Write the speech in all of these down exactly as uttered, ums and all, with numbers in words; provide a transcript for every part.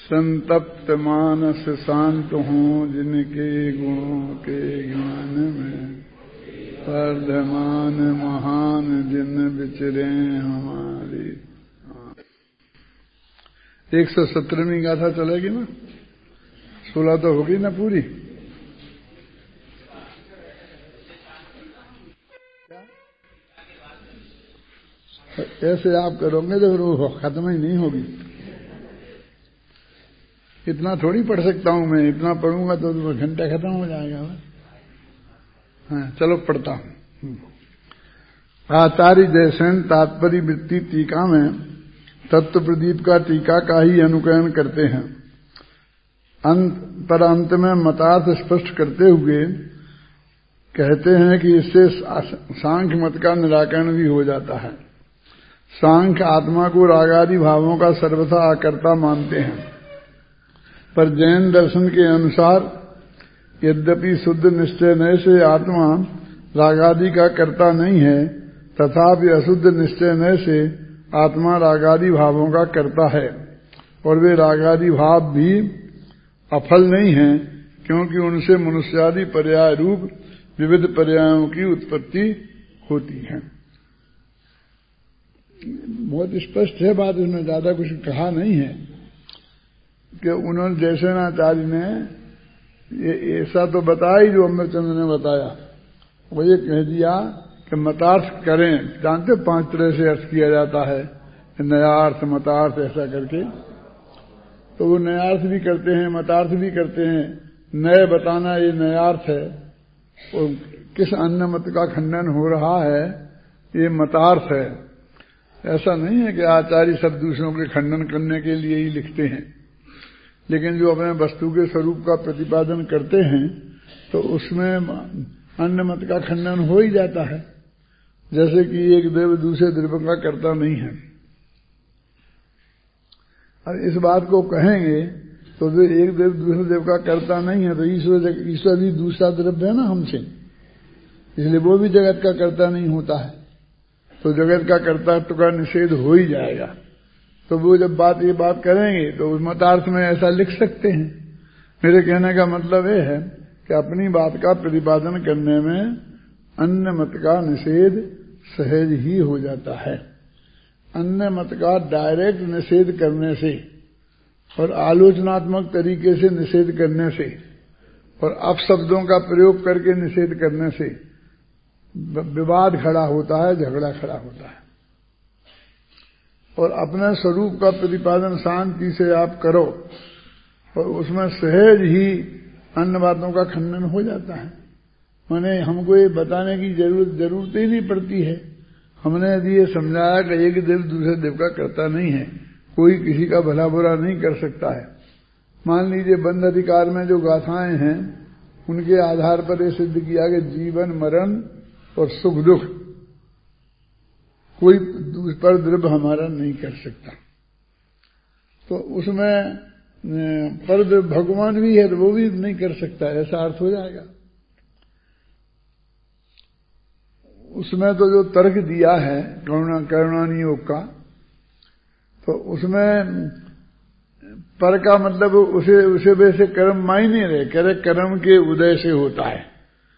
संतप्त मानस शांत हों जिनके गुणों के ज्ञान में, वर्धमान महान जिन विचरे हमारी। एक सौ सत्रहवीं गाथा चलेगी ना, सोलह तो होगी ना पूरी। ऐसे आप करोगे तो फिर वो खत्म ही नहीं होगी। इतना थोड़ी पढ़ सकता हूं मैं, इतना पढ़ूंगा तो घंटा खत्म हो जाएगा। हाँ चलो पढ़ता हूं। आचार्य जयसेन तात्पर्य वृत्ति टीका में तत्व प्रदीप का टीका का ही अनुकरण करते हैं। अंत पर अंत में मतार्थ स्पष्ट करते हुए कहते हैं कि इससे सांख्य मत का निराकरण भी हो जाता है। सांख्य आत्मा को रागादि भावों का सर्वथा आकर्ता मानते हैं, पर जैन दर्शन के अनुसार यद्यपि शुद्ध निश्चय नय से आत्मा रागादि का कर्ता नहीं है, तथापि अशुद्ध निश्चय नय से आत्मा रागादि भावों का कर्ता है, और वे रागादि भाव भी अफल नहीं है, क्योंकि उनसे मनुष्यादि पर्याय रूप विविध पर्यायों की उत्पत्ति होती है। बहुत स्पष्ट है बात, उसने ज्यादा कुछ कहा नहीं है कि उन्होंने जयसेनाचार्य ने ये ऐसा तो बताया ही जो अमरचंद्र ने बताया, वो ये कह दिया कि मतार्थ करें। जानते पांच तरह से अर्थ किया जाता है, नयार्थ मतार्थ ऐसा करके, तो वो नयार्थ भी करते हैं मतार्थ भी करते हैं। नए बताना ये नयार्थ है, और किस अन्य मत का खंडन हो रहा है ये मतार्थ है। ऐसा नहीं है कि आचार्य सब दूसरों के खंडन करने के लिए ही लिखते हैं, लेकिन जो अपने वस्तु के स्वरूप का प्रतिपादन करते हैं तो उसमें अन्य मत का खंडन हो ही जाता है। जैसे कि एक देव दूसरे देव का कर्ता नहीं है। और इस बात को कहेंगे तो जो एक देव दूसरे देव का कर्ता नहीं है, तो ईश्वर ईश्वर भी दूसरा द्रव्य है ना हमसे, इसलिए वो भी जगत का कर्ता नहीं होता है, तो जगत का कर्तृत्व का निषेध हो ही जाएगा। तो वो जब बात ये बात करेंगे तो उस मतार्थ में ऐसा लिख सकते हैं। मेरे कहने का मतलब ये है कि अपनी बात का प्रतिपादन करने में अन्य मत का निषेध सहज ही हो जाता है। अन्य मत का डायरेक्ट निषेध करने से और आलोचनात्मक तरीके से निषेध करने से और अपशब्दों का प्रयोग करके निषेध करने से विवाद खड़ा होता है, झगड़ा खड़ा होता है। और अपने स्वरूप का प्रतिपादन शांति से आप करो और उसमें सहज ही अन्य बातों का खंडन हो जाता है। माने हमको ये बताने की जरूरत जरूरत ही नहीं पड़ती है। हमने यदि ये समझाया कि एक देव दूसरे देव का कर्ता नहीं है, कोई किसी का भला बुरा नहीं कर सकता है। मान लीजिए बंध अधिकार में जो गाथाएं हैं उनके आधार पर यह सिद्ध किया कि जीवन मरण और सुख दुख कोई पर द्रव्य हमारा नहीं कर सकता, तो उसमें पर भगवान भी है तो वो भी नहीं कर सकता, ऐसा अर्थ हो जाएगा। उसमें तो जो तर्क दिया है करुणा करुणानी योग का, तो उसमें पर का मतलब उसे उसे वैसे कर्म मायने रहे, करे कर्म के उदय से होता है।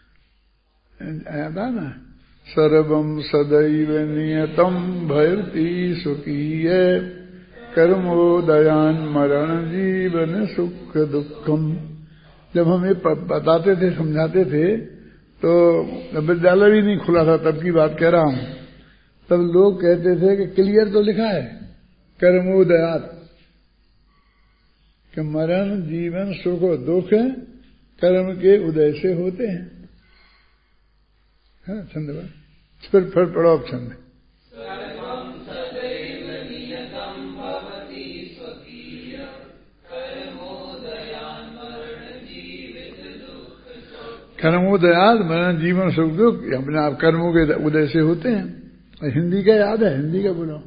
आता ना सर्वम सदैव नियतम भयति सुखीय कर्मोदयान मरण जीवन सुख दुखम। जब हम ये बताते थे समझाते थे तो विद्यालय भी नहीं खुला था, तब की बात कह रहा हूं। तब लोग कहते थे कि क्लियर तो लिखा है कर्मोदयात, कि मरण जीवन सुख और दुख कर्म के उदय से होते हैं। हाँ छंद बात फिर फिर पढ़ो अब छंद। कर्मोदयात मरण जीवन सुख दुख अपने आप कर्मों के उदय से होते हैं। हिंदी का याद है, हिंदी का बोलो।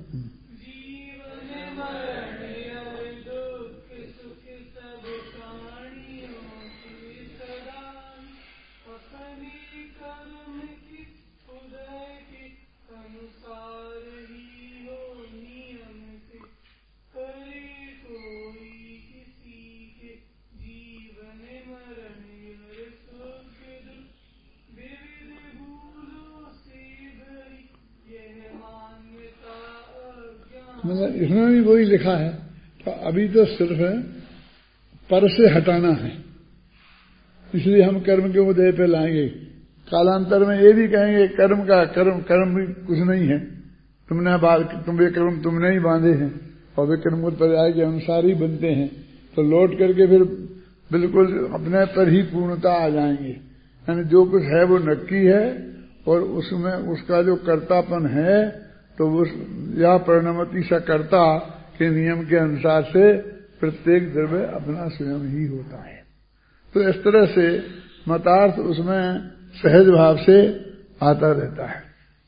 इसमें भी वही लिखा है। तो अभी तो सिर्फ पर से हटाना है, इसलिए हम कर्म के उदय पे लाएंगे। कालांतर में ये भी कहेंगे कर्म का कर्म कर्म भी कुछ नहीं है, तुमने बात तुम वे कर्म तुमने ही बांधे हैं और वे कर्म पर्याय के अनुसार ही बनते हैं। तो लौट करके फिर बिल्कुल अपने पर ही पूर्णता आ जाएंगे। यानी जो कुछ है वो नक्की है और उसमें उसका जो कर्तापन है तो उस या परिणमति सा कर्ता के नियम के अनुसार से प्रत्येक द्रव्य अपना स्वयं ही होता है। तो इस तरह से मतार्थ उसमें सहज भाव से आता रहता है।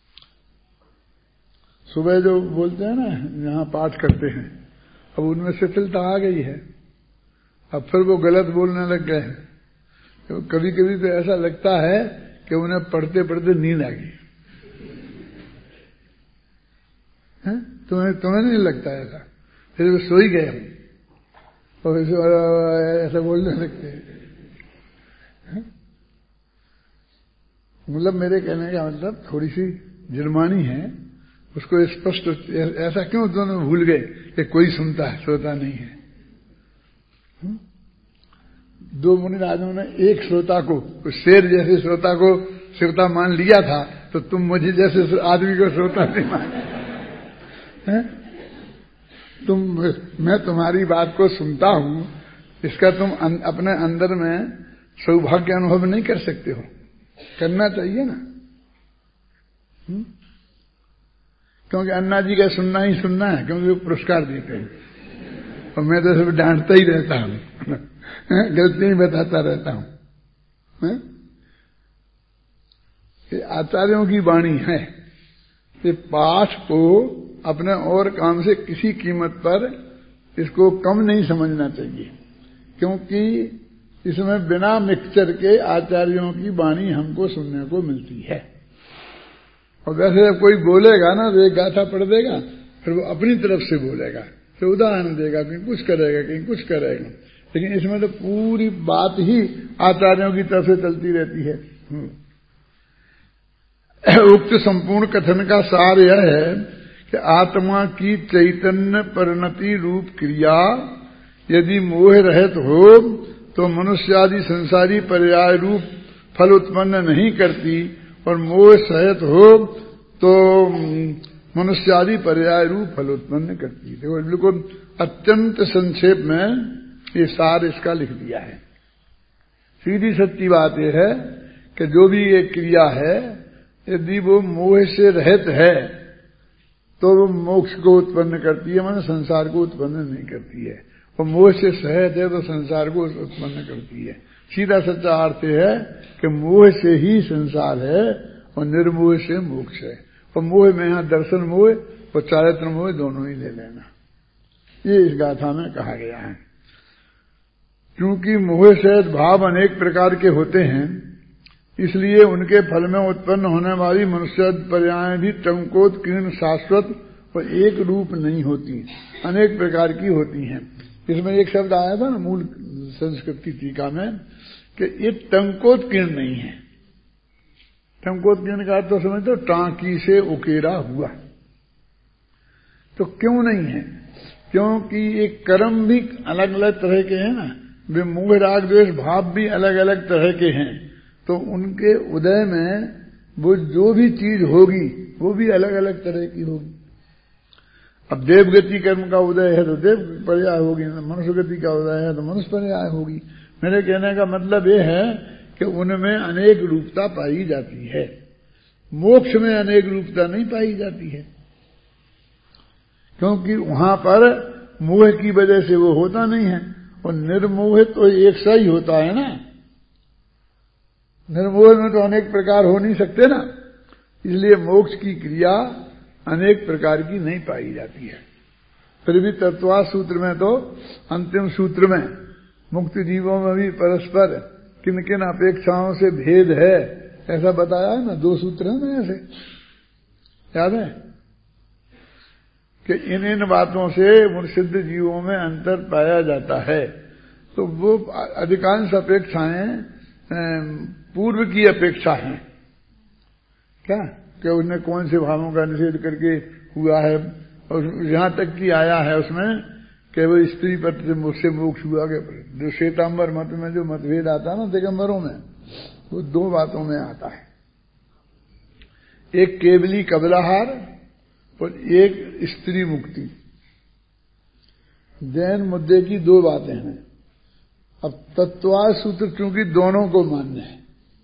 सुबह जो बोलते हैं ना, यहाँ पाठ करते हैं, अब उनमें शिथिलता आ गई है, अब फिर वो गलत बोलने लग गए हैं। तो कभी कभी तो ऐसा लगता है कि उन्हें पढ़ते पढ़ते नींद आ गई। तुम्हें तुम्हें नहीं लगता ऐसा? फिर वो सो ही गए हम और ऐसा बोलने लगते हैं। मतलब मेरे कहने का मतलब थोड़ी सी जुर्मानी है, उसको स्पष्ट ऐसा क्यों दोनों भूल गए कि कोई सुनता है श्रोता नहीं है। हुँ? दो मुनि राजों ने एक श्रोता को, शेर जैसे श्रोता को श्रोता मान लिया था, तो तुम मुझे जैसे आदमी को श्रोता नहीं मान। तुम मैं तुम्हारी बात को सुनता हूं, इसका तुम अं, अपने अंदर में सौभाग्य अनुभव नहीं कर सकते हो। करना चाहिए ना। हुँ? क्योंकि अन्ना जी का सुनना ही सुनना है, क्योंकि वो पुरस्कार देते हैं और मैं तो सब डांटता ही रहता हूं, गलती ही बताता रहता हूं। ये आचार्यों की वाणी है, ये पाठ को अपने और काम से किसी कीमत पर इसको कम नहीं समझना चाहिए, क्योंकि इसमें बिना मिक्सचर के आचार्यों की वाणी हमको सुनने को मिलती है। और वैसे जब कोई बोलेगा ना तो एक गाथा पढ़ देगा, फिर वो अपनी तरफ से बोलेगा, फिर उदाहरण देगा, कहीं कुछ करेगा कहीं कुछ करेगा, लेकिन इसमें तो पूरी बात ही आचार्यों की तरफ से चलती रहती है। उक्त संपूर्ण कथन का सार यह है कि आत्मा की चैतन्य परिणति रूप क्रिया यदि मोह रहित हो तो मनुष्य आदि संसारी पर्याय रूप फल उत्पन्न नहीं करती, और मोह सहित हो तो मनुष्य आदि पर्याय रूप फल उत्पन्न करती है। देखो बिल्कुल अत्यंत संक्षेप में ये सार इसका लिख दिया है। सीधी सच्ची बात यह है कि जो भी ये क्रिया है यदि वो मोह से रहित है तो वो मोक्ष को उत्पन्न करती है, माने संसार को उत्पन्न नहीं करती है। और मोह से सहित है तो संसार को उत्पन्न करती है। सीधा सच्चा अर्थ है कि मोह से ही संसार है और निर्मोह से मोक्ष है। और मोह में यहां दर्शन मोह और चारित्र मोह दोनों ही ले लेना, ये इस गाथा में कहा गया है। क्योंकि मोह सहित भाव अनेक प्रकार के होते हैं, इसलिए उनके फल में उत्पन्न होने वाली मनुष्य पर्याय भी टंकोत्कीर्ण शाश्वत और एक रूप नहीं होती, अनेक प्रकार की होती हैं। इसमें एक शब्द आया था ना मूल संस्कृत की टीका में कि ये टंकोत्कीर्ण नहीं है। टंकोत्कीर्ण का अर्थ तो समझते, टांकी से उकेरा हुआ। तो क्यों नहीं है? क्योंकि ये कर्म भी अलग अलग तरह के हैं ना, वे मोह राग द्वेष भाव भी अलग अलग तरह के हैं, तो उनके उदय में वो जो भी चीज होगी वो भी अलग अलग तरह की होगी। अब देवगति कर्म का उदय है तो देव पर्याय होगी, मनुष्य गति का उदय है तो मनुष्य पर्याय होगी। मेरे कहने का मतलब यह है कि उनमें अनेक रूपता पाई जाती है, मोक्ष में अनेक रूपता नहीं पाई जाती है, क्योंकि वहां पर मोह की वजह से वो होता नहीं है। और निर्मोह तो एक सा ही होता है ना, निर्मोह में तो अनेक प्रकार हो नहीं सकते ना, इसलिए मोक्ष की क्रिया अनेक प्रकार की नहीं पाई जाती है। फिर भी तत्वास सूत्र में तो अंतिम सूत्र में मुक्त जीवों में भी परस्पर किन किन अपेक्षाओं से भेद है ऐसा बताया है ना, दो सूत्र है ना ऐसे, याद है कि इन इन बातों से सिद्ध जीवों में अंतर पाया जाता है। तो वो अधिकांश अपेक्षाएं पूर्व की अपेक्षा है क्या, कि उन्हें कौन से भावों का निषेध करके हुआ है और यहां तक कि आया है उसमें कि वो स्त्री पत्र से मुझसे मोक्ष हुआ के जो श्वेतांबर मत में जो मतभेद आता है ना दिगंबरों में, वो दो बातों में आता है, एक केवली कबलाहार और एक स्त्री मुक्ति। जैन मुद्दे की दो बातें हैं। अब तत्वाद सूत्र चूंकि दोनों को मान्य है,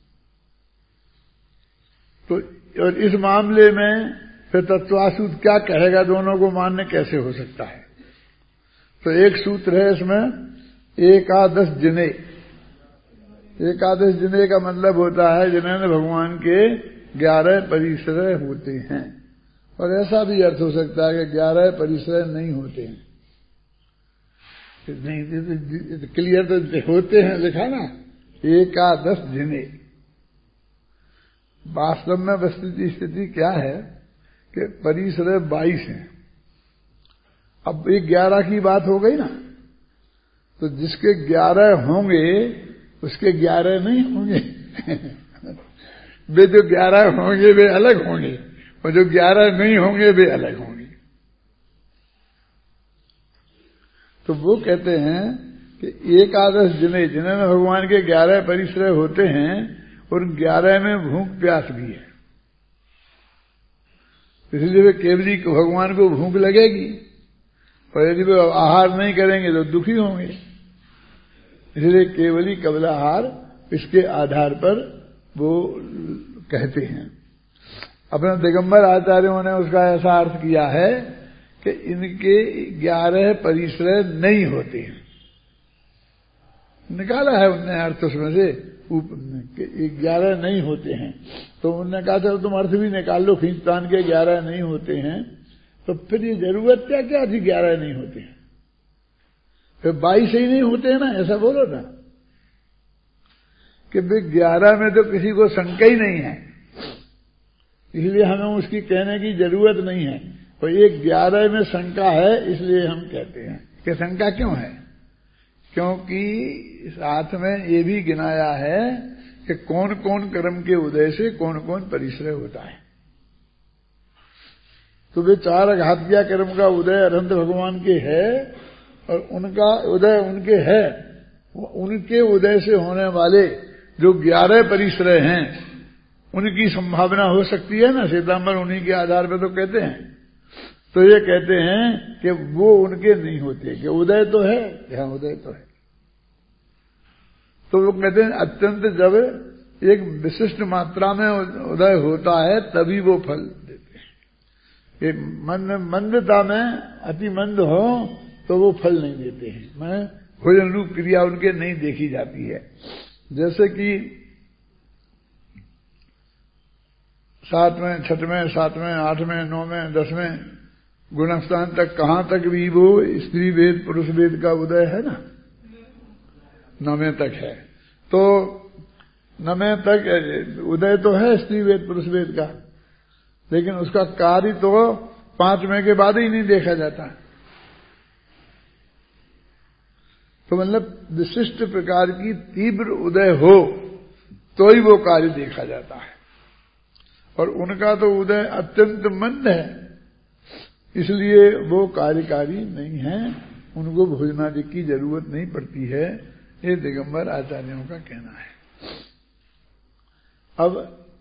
तो और इस मामले में फिर तत्वाद सूत्र क्या कहेगा, दोनों को मान्य कैसे हो सकता है। तो एक सूत्र है इसमें एकादश जिने। एकादश जिने का मतलब होता है जिन्हें भगवान के ग्यारह परिश्रय होते हैं, और ऐसा भी अर्थ हो सकता है कि ग्यारह परिश्रय नहीं होते हैं। नहीं क्लियर तो होते हैं लिखा ना, एकादश जिने। वास्तव में वस्तुतः स्थिति क्या है कि परिश्रय बाईस है। अब एक ग्यारह की बात हो गई ना, तो जिसके ग्यारह होंगे उसके ग्यारह नहीं होंगे वे जो ग्यारह होंगे वे अलग होंगे, और जो ग्यारह नहीं होंगे वे अलग होंगे। तो वो कहते हैं कि एकादश जिने, जिन्हें भगवान के ग्यारह परिश्रय होते हैं, और ग्यारह में भूख प्यास भी है, इसलिए वे केवली भगवान को भूख लगेगी, और यदि वे आहार नहीं करेंगे तो दुखी होंगे। इसलिए केवली कबलाहार इसके आधार पर वो कहते हैं। अपने दिगंबर आचार्यों ने उसका ऐसा अर्थ किया है कि इनके ग्यारह परिश्रय नहीं होते हैं। निकाला है उनने अर्थ उसमें से, ग्यारह नहीं होते हैं। तो उन्होंने कहा चलो तुम अर्थ भी निकाल लो, खींचतान के ग्यारह नहीं होते हैं, तो फिर ये जरूरत क्या क्या थी ग्यारह नहीं होते हैं, फिर बाईस ही नहीं होते हैं ना, ऐसा बोलो ना कि भाई ग्यारह में तो किसी को शंका ही नहीं है, इसलिए हमें उसकी कहने की जरूरत नहीं है। और ये ग्यारह में शंका है, इसलिए हम कहते हैं कि शंका क्यों है, क्योंकि साथ में ये भी गिनाया है कि कौन कौन कर्म के उदय से कौन कौन परिश्रय होता है। तो वे चार घातिया कर्म का उदय अनंत भगवान के है, और उनका उदय उनके है, उनके उदय से होने वाले जो ग्यारह परिश्रय हैं उनकी संभावना हो सकती है ना, श्वेतांबर उन्हीं के आधार पर तो कहते हैं। तो ये कहते हैं कि वो उनके नहीं होते, कि उदय तो है, यहां उदय तो है। तो वो कहते हैं अत्यंत जब एक विशिष्ट मात्रा में उदय होता है तभी वो फल देते हैं। ये मंद मंदता में अति मंद हो तो वो फल नहीं देते हैं, मैं भोजन रूप क्रिया उनके नहीं देखी जाती है। जैसे कि सातवें छठवें सातवें आठवें नौवें दसवें गुणस्थान तक कहां तक भी वो स्त्री वेद पुरुष वेद का उदय है ना, नवें तक है। तो नवें तक उदय तो है स्त्री वेद पुरुष वेद का, लेकिन उसका कार्य तो पांचवें के बाद ही नहीं देखा जाता। तो मतलब विशिष्ट प्रकार की तीव्र उदय हो तो ही वो कार्य देखा जाता है, और उनका तो उदय अत्यंत मंद है, इसलिए वो कार्यकारी नहीं है, उनको भोजनादि की जरूरत नहीं पड़ती है। ये दिगंबर आचार्यों का कहना है। अब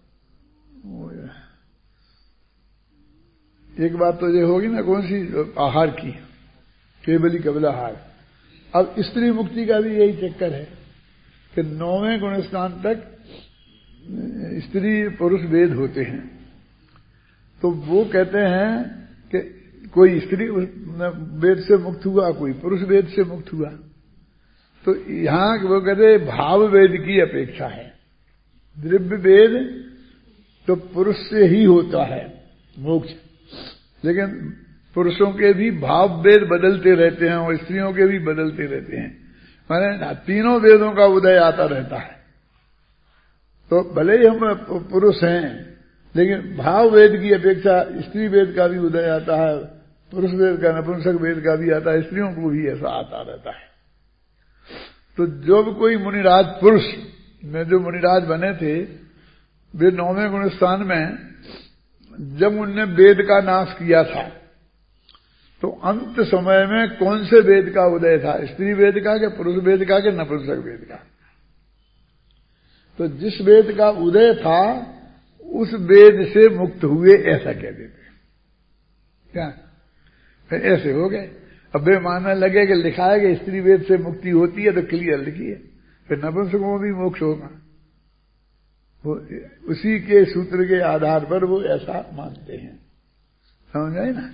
एक बात तो ये होगी ना, कौन सी, आहार की, केवली कबलाहार। अब स्त्री मुक्ति का भी यही चक्कर है कि नौवें गुणस्थान तक स्त्री पुरुष वेद होते हैं। तो वो कहते हैं कि कोई स्त्री वेद से मुक्त हुआ, कोई पुरुष वेद से मुक्त हुआ। तो यहां वो कहते भाव वेद की अपेक्षा है। द्रव्य वेद तो पुरुष से ही होता है मोक्ष, लेकिन पुरुषों के भी भाव वेद बदलते रहते हैं और स्त्रियों के भी बदलते रहते हैं, माने तीनों वेदों का उदय आता रहता है। तो भले ही हम पुरुष हैं, लेकिन भाव वेद की अपेक्षा स्त्री वेद का भी उदय आता है, पुरुष वेद का नपुंसक वेद का भी आता है, स्त्रियों को भी ऐसा आता रहता है। तो जब कोई मुनिराज पुरुष में जो मुनिराज बने थे, वे नौवें गुण स्थान में जब उनने वेद का नाश किया था, तो अंत समय में कौन से वेद का उदय था, स्त्री वेद का कि पुरुष वेद का कि नपुंसक वेद का? तो जिस वेद का उदय था उस वेद से मुक्त हुए ऐसा कह देते क्या? फिर ऐसे हो गए। अब वे मानने लगे कि लिखा है कि स्त्री वेद से मुक्ति होती है तो क्लियर लिखिए, फिर नपुंसकों में भी मोक्ष होगा। वो उसी के सूत्र के आधार पर वो ऐसा मानते हैं, समझ आए ना?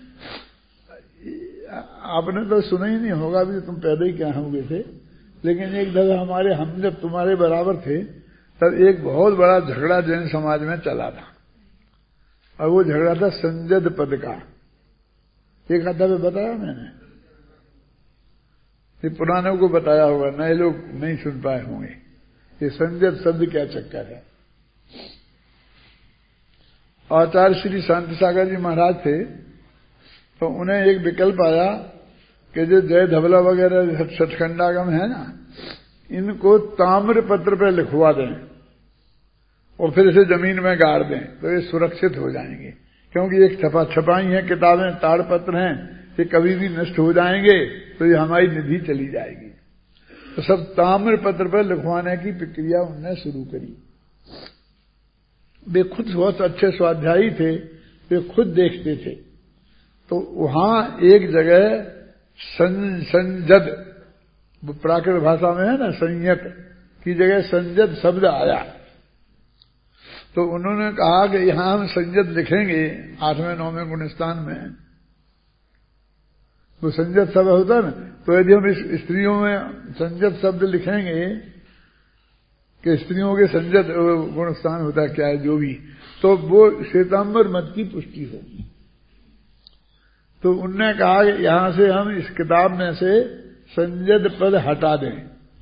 आपने तो सुना ही नहीं होगा, अभी तुम पैदा ही क्या हुए थे, लेकिन एक दफा हमारे हम जब तुम्हारे बराबर थे तब एक बहुत बड़ा झगड़ा जैन समाज में चला था, और वो झगड़ा था संजद पद का। एक आधा में बताया मैंने, ये पुरानों को बताया होगा, नए लोग नहीं सुन पाए होंगे। ये संजद शब्द क्या चक्कर है? आचार्य श्री शांति सागर जी महाराज थे, तो उन्हें एक विकल्प आया कि जो जय धवला वगैरह सचखंडागम है ना, इनको ताम्र पत्र पर लिखवा दें और फिर इसे जमीन में गाड़ दें तो ये सुरक्षित हो जाएंगे, क्योंकि एक छपा छपाई है किताबें, ताड़पत्र हैं, ये कभी भी नष्ट हो जाएंगे तो ये हमारी निधि चली जाएगी। तो सब ताम्र पत्र पर लिखवाने की प्रक्रिया उन्होंने शुरू करी। वे खुद बहुत अच्छे स्वाध्यायी थे, वे खुद देखते थे। तो वहां एक जगह सं, संजद, प्राकृत भाषा में है ना संयत की जगह संजद शब्द आया, तो उन्होंने कहा कि यहां हम संजद लिखेंगे आठवें नौवें गुणस्थान में। वो संजद शब्द होता है ना, तो यदि हम इस स्त्रियों में संजद शब्द लिखेंगे कि स्त्रियों के संजद गुणस्थान होता है क्या है जो भी, तो वो श्वेतांबर मत की पुष्टि होगी। तो उनने कहा कि यहां से हम इस किताब में से संजद पद हटा दें।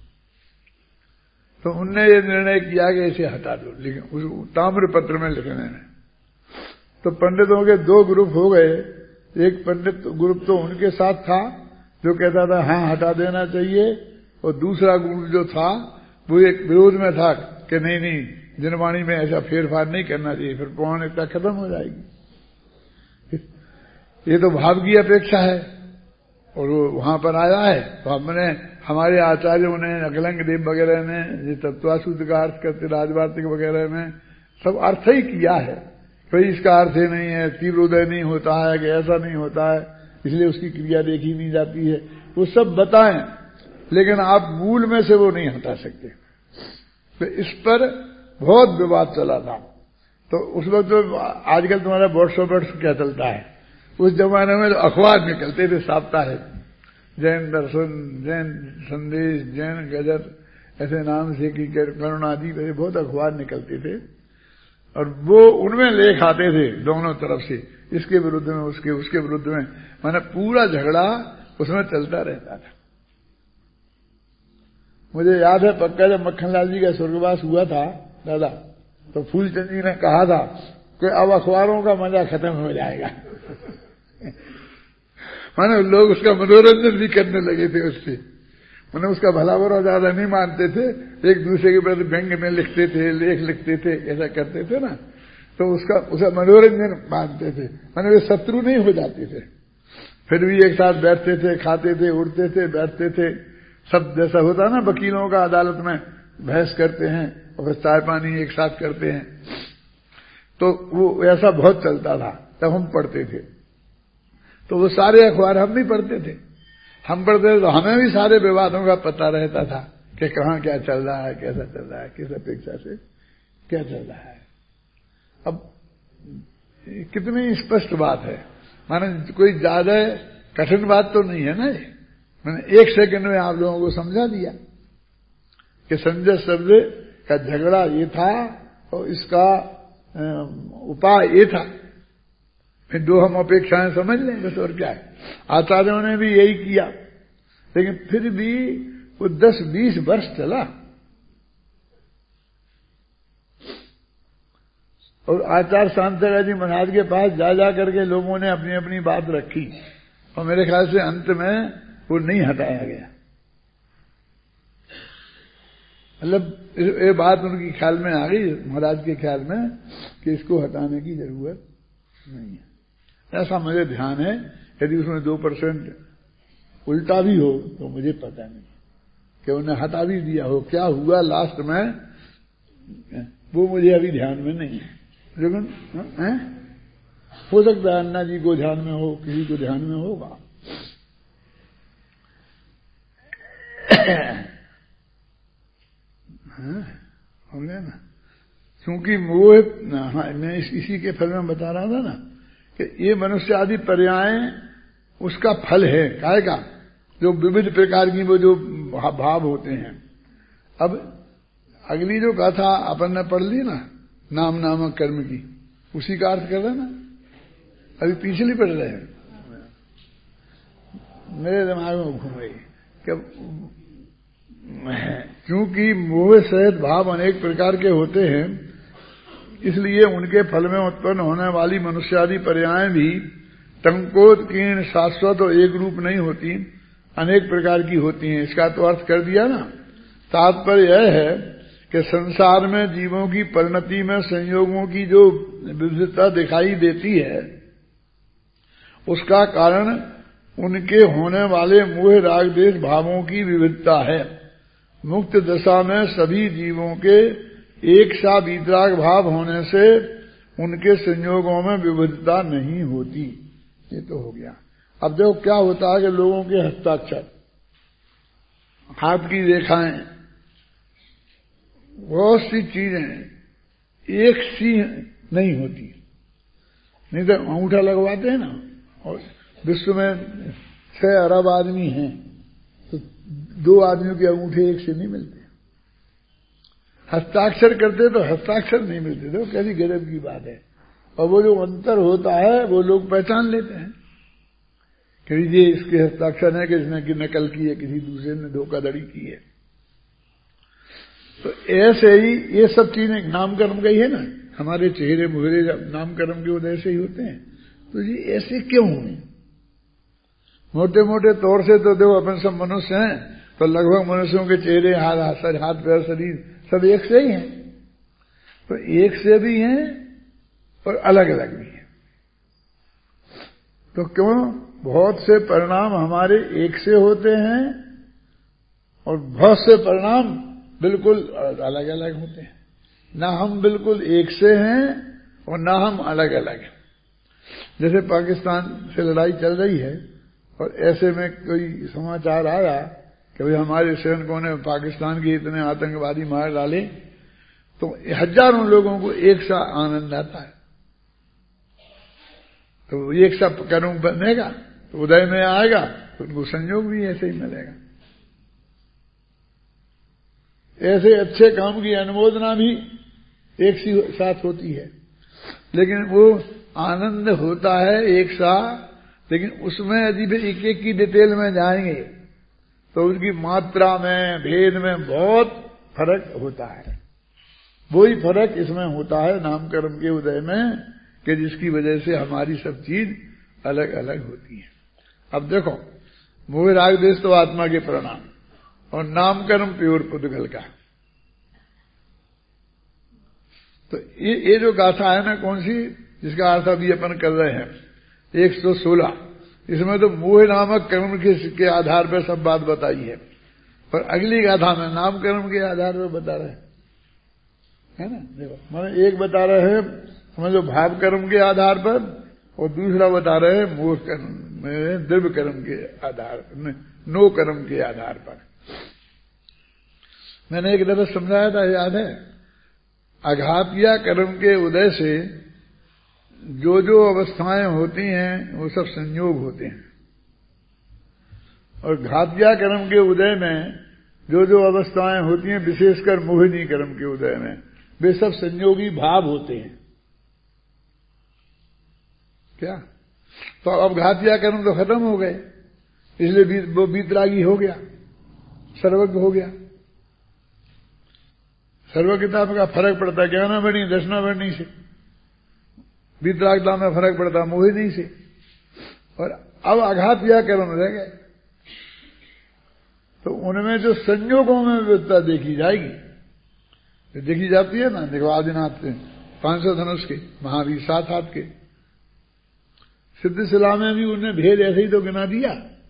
तो उनने ये निर्णय किया कि इसे हटा दो, लेकिन उस ताम्र पत्र में लिखने में। तो पंडितों के दो ग्रुप हो गए। एक पंडित ग्रुप तो उनके साथ था जो कहता था हाँ हटा देना चाहिए, और दूसरा ग्रुप जो था वो एक विरोध में था कि नहीं नहीं, जनवाणी में ऐसा फेरफार नहीं करना चाहिए, फिर पौराणिकता खत्म हो जाएगी। ये तो भाव की अपेक्षा है, और वो वहां पर आया है। तो हमने हमारे आचार्यों ने, अकलंग देव वगैरह ने, ये तत्वासूत्र का अर्थ करते राजवार्तिक वगैरह में सब अर्थ ही किया है, कोई इसका अर्थ ही नहीं है, तीव्र उदय नहीं होता है कि ऐसा नहीं होता है, इसलिए उसकी क्रिया देखी नहीं जाती है, वो सब बताएं, लेकिन आप मूल में से वो नहीं हटा सकते। तो इस पर बहुत विवाद चला था। तो उस वक्त तो आजकल तुम्हारा व्हाट्सएप क्या चलता है, उस जमाने में तो अखबार निकलते थे साप्ताहिक, जैन दर्शन, जैन संदेश, जैन गजर, ऐसे नाम से कि करुणादि, बहुत अखबार निकलते थे, और वो उनमें लेख आते थे दोनों तरफ से, इसके विरुद्ध में, उसके उसके विरुद्ध में, माने पूरा झगड़ा उसमें चलता रहता था। मुझे याद है पक्का, जब मक्खनलाल जी का स्वर्गवास हुआ था दादा, तो फूलचंद जी ने कहा था कि अब अखबारों का मजा खत्म हो जाएगा। माने लोग उसका मनोरंजन भी करने लगे थे उससे, माने उसका भला बुरा ज्यादा नहीं मानते थे, एक दूसरे के प्रति व्यंग्य में लिखते थे, लेख लिखते थे, ऐसा करते थे ना, तो उसका उसका मनोरंजन मानते थे, माने वे शत्रु नहीं हो जाते थे। फिर भी एक साथ बैठते थे, खाते थे, उड़ते थे, बैठते थे, सब जैसा होता ना वकीलों का अदालत में बहस करते हैं और फिर चाय पानी एक साथ करते हैं, तो वो ऐसा बहुत चलता था। तब हम पढ़ते थे, तो वो सारे अखबार हम भी पढ़ते थे, हम पढ़ते थे तो हमें भी सारे विवादों का पता रहता था कि कहाँ क्या चल रहा है, कैसा चल रहा है, किस अपेक्षा से क्या चल रहा है। अब कितनी स्पष्ट बात है, माने कोई ज्यादा कठिन बात तो नहीं है ना ये, मैंने एक सेकंड में आप लोगों को समझा दिया कि संजय शब्द का झगड़ा ये था और इसका उपाय ये था। फिर दो हम अपेक्षाएं समझ लें बस, और क्या है। आचार्यों ने भी यही किया, लेकिन फिर भी वो दस बीस वर्ष चला, और आचार्य शांतराज जी महाराज के पास जा जा करके लोगों ने अपनी अपनी बात रखी, और मेरे ख्याल से अंत में वो नहीं हटाया गया। मतलब ये बात उनकी ख्याल में आ गई, महाराज के ख्याल में, कि इसको हटाने की जरूरत नहीं है। ऐसा मुझे ध्यान है यदि उसमें दो परसेंट उल्टा भी हो तो मुझे पता नहीं कि उन्हें हटा भी दिया हो, क्या हुआ लास्ट में वो मुझे अभी ध्यान में नहीं है। लेकिन है? हो सकता है अन्ना जी को ध्यान में हो, किसी को ध्यान में होगा। हो गया ना, क्योंकि मोह, हाँ, मैं इस, इसी के फल में बता रहा था ना कि ये मनुष्य आदि पर्याय उसका फल है, काय का, जो विविध प्रकार की वो जो भाव होते हैं। अब अगली जो गाथा अपन ने पढ़ ली ना, नाम नामक कर्म की, उसी का अर्थ कर रहे ना, अभी पिछली पढ़ रहे हैं, मेरे दिमाग में घूम रही कि क्योंकि मोह सहित भाव अनेक प्रकार के होते हैं, इसलिए उनके फल में उत्पन्न होने वाली मनुष्यादि पर्याय भी टंकोत्कीर्ण शाश्वत और एक रूप नहीं होती, अनेक प्रकार की होती हैं। इसका तो अर्थ कर दिया ना। तात्पर्य यह है कि संसार में जीवों की परिणति में संयोगों की जो विविधता दिखाई देती है, उसका कारण उनके होने वाले मोह राग द्वेष भावों की विविधता है। मुक्त दशा में सभी जीवों के एक सा वीतराग भाव होने से उनके संयोगों में विविधता नहीं होती। ये तो हो गया। अब देखो क्या होता है कि लोगों के हस्ताक्षर, हाथ की रेखाएं, बहुत सी चीजें एक सी नहीं होती। नहीं तो अंगूठा लगवाते हैं ना, और विश्व में छह अरब आदमी हैं तो दो आदमियों के अंगूठे एक से नहीं मिलते। हस्ताक्षर करते तो हस्ताक्षर नहीं मिलते। देखो कैसी गजब की बात है। और वो जो अंतर होता है वो लोग पहचान लेते हैं कि ये इसके हस्ताक्षर है कि इसने की नकल की है, किसी दूसरे ने धोखाधड़ी की है। तो ऐसे ही ये सब चीजें नामकर्म का ही है ना, हमारे चेहरे मुहरे नामकर्म के उदय से ही होते हैं। तो ये ऐसे क्यों हुए? मोटे मोटे तौर से तो देखो अपन सब मनुष्य हैं, तो लगभग मनुष्यों के चेहरे, हाथ हाथ पैर शरीर सब एक से ही हैं। तो एक से भी हैं और अलग अलग भी हैं। तो क्यों? बहुत से परिणाम हमारे एक से होते हैं और बहुत से परिणाम बिल्कुल अलग अलग होते हैं। ना हम बिल्कुल एक से हैं और ना हम अलग अलग हैं। जैसे पाकिस्तान से लड़ाई चल रही है और ऐसे में कोई समाचार आया कि भाई हमारे सैनिकों ने पाकिस्तान के इतने आतंकवादी मार डाले, तो हजारों लोगों को एक सा आनंद आता है। तो एक सा कर्म बनेगा तो उदय में आएगा, तो उनको संयोग भी ऐसे ही मिलेगा। ऐसे अच्छे काम की अनुमोदना भी एक सी साथ होती है, लेकिन वो आनंद होता है एक सा। लेकिन उसमें यदि भी एक एक की डिटेल में जाएंगे तो उसकी मात्रा में, भेद में बहुत फर्क होता है। वही फर्क इसमें होता है नामकर्म के उदय में, कि जिसकी वजह से हमारी सब चीज अलग अलग होती है। अब देखो, मोह राग द्वेष तो आत्मा के परिणाम, और नामकर्म प्योर पुद्गल का। तो ये ये जो गाथा है ना, कौन सी, जिसका अर्थ अभी अपन कर रहे हैं, एक सौ सोलह, इसमें तो मोह नामक कर्म के, के आधार पर सब बात बताई है। पर अगली गाथा में नाम कर्म के आधार पर बता रहे हैं, है ना। देखो, मैंने एक बता रहे हैं समझो भाव कर्म के आधार पर, और दूसरा बता रहे हैं मोह कर्म में द्रव्य कर्म के आधार पर, नो कर्म के आधार पर। मैंने एक दफा समझाया था, याद है, अघातिया कर्म के उदय से जो जो अवस्थाएं होती हैं वो सब संयोग होते हैं, और घातिया कर्म के उदय में जो जो अवस्थाएं होती हैं, विशेषकर मोहिनी कर्म के उदय में, वे सब संयोगी भाव होते हैं। क्या? तो अब घातिया कर्म तो खत्म हो गए, इसलिए वो बीतरागी हो गया, सर्वज्ञ हो गया। सर्वज्ञता का फर्क पड़ता है ज्ञानावरणी दर्शनावरणी से, वितरागता में फर्क पड़ता मोहिनी से। और अब आघातिया कर्म रह गए, तो उनमें जो संयोगों में विविधता देखी जाएगी, देखी जाती है ना। देखो आदिनाथ पांच सौ धनुष के, महावीर सात हाथ के, सिद्धशिला में भी उन्हें भेद ऐसे ही तो गिना दिया।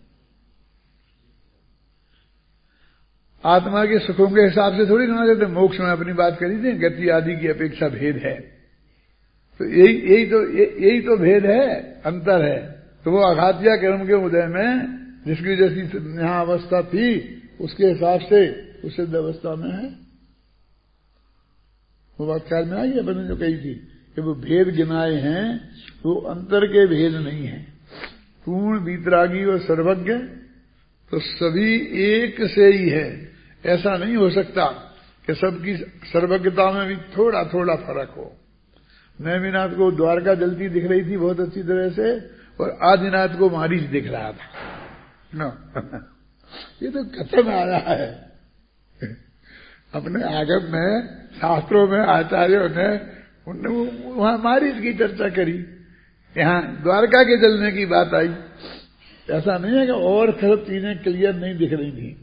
आत्मा के सुखों के हिसाब से थोड़ी गिना देते। मोक्ष में अपनी बात करी थी, गति आदि की अपेक्षा भेद है, तो यही यही तो यही तो भेद है, अंतर है। तो वो अघातिया कर्म के उदय में जिसकी जैसी यहां अवस्था थी उसके हिसाब से उस सिद्ध अवस्था में है। वो बात ख्याल में आई है मैंने जो कही थी कि वो भेद गिनाए हैं, वो अंतर के भेद नहीं है। पूर्ण वीतरागी और सर्वज्ञ तो सभी एक से ही है। ऐसा नहीं हो सकता कि सबकी सर्वज्ञता में भी थोड़ा थोड़ा फर्क हो। नैमिनाथ को द्वारका जलती दिख रही थी बहुत अच्छी तरह से, और आदिनाथ को मारीच दिख रहा था न। ये तो कथन आया है अपने आगम में, शास्त्रों में आचार्यों ने उन्होंने वहां मारीच की चर्चा करी, यहां द्वारका के जलने की बात आई। ऐसा नहीं है कि और सब चीजें क्लियर नहीं दिख रही थी।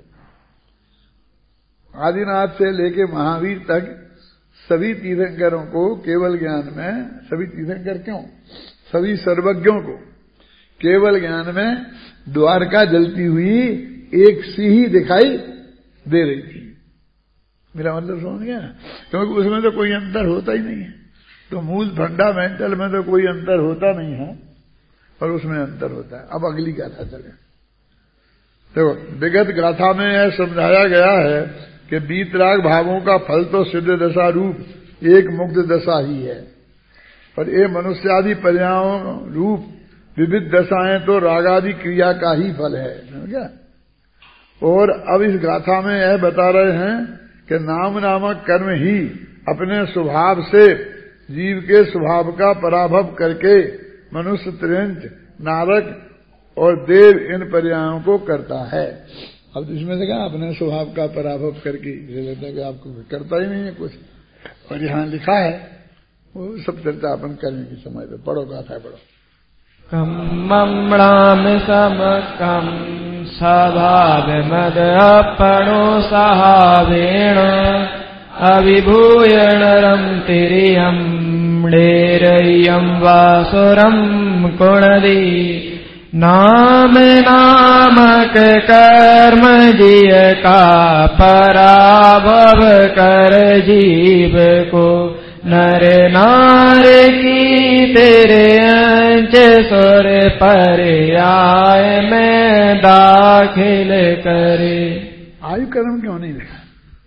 आदिनाथ से लेके महावीर तक सभी तीर्थंकरों को केवल ज्ञान में, सभी तीर्थंकर क्यों, सभी सर्वज्ञों को केवल ज्ञान में द्वारका जलती हुई एक सी ही दिखाई दे रही थी। मेरा मतलब समझ गया ना, क्योंकि उसमें तो कोई अंतर होता ही नहीं है। तो मूल फंडामेंटल में तो कोई अंतर होता नहीं है, और उसमें अंतर होता है। अब अगली गाथा चले। देखो विगत गाथा में यह समझाया गया है कि वीतराग भावों का फल तो सिद्ध दशा रूप एक मुक्त दशा ही है, और ये मनुष्यादि पर्यायों रूप विविध दशाएं तो रागादि क्रिया का ही फल है। समझा? और अब इस गाथा में यह बता रहे हैं कि नाम नामक कर्म ही अपने स्वभाव से जीव के स्वभाव का पराभव करके मनुष्य, त्रिंच, नारक और देव इन पर्यायों को करता है। अब इसमें से क्या अपने स्वभाव का पराभव करके लेता है कि आपको करता ही नहीं है कुछ, और यहां लिखा है वो सब चर्चा अपन करने की समय पे। पढ़ो गाथा पढ़ो। कम्मम्णाम समकम स्वभाव मद अपनो सहावेण अविभूय नरम तिरियम डेरयम वासुरम कुणदी नाम नामक कर्म जिय का पराभव कर जीव को नर नार की तेरे अंच सुर पर्याय में दाखिल करे। आयु कर्म क्यों नहीं लिखा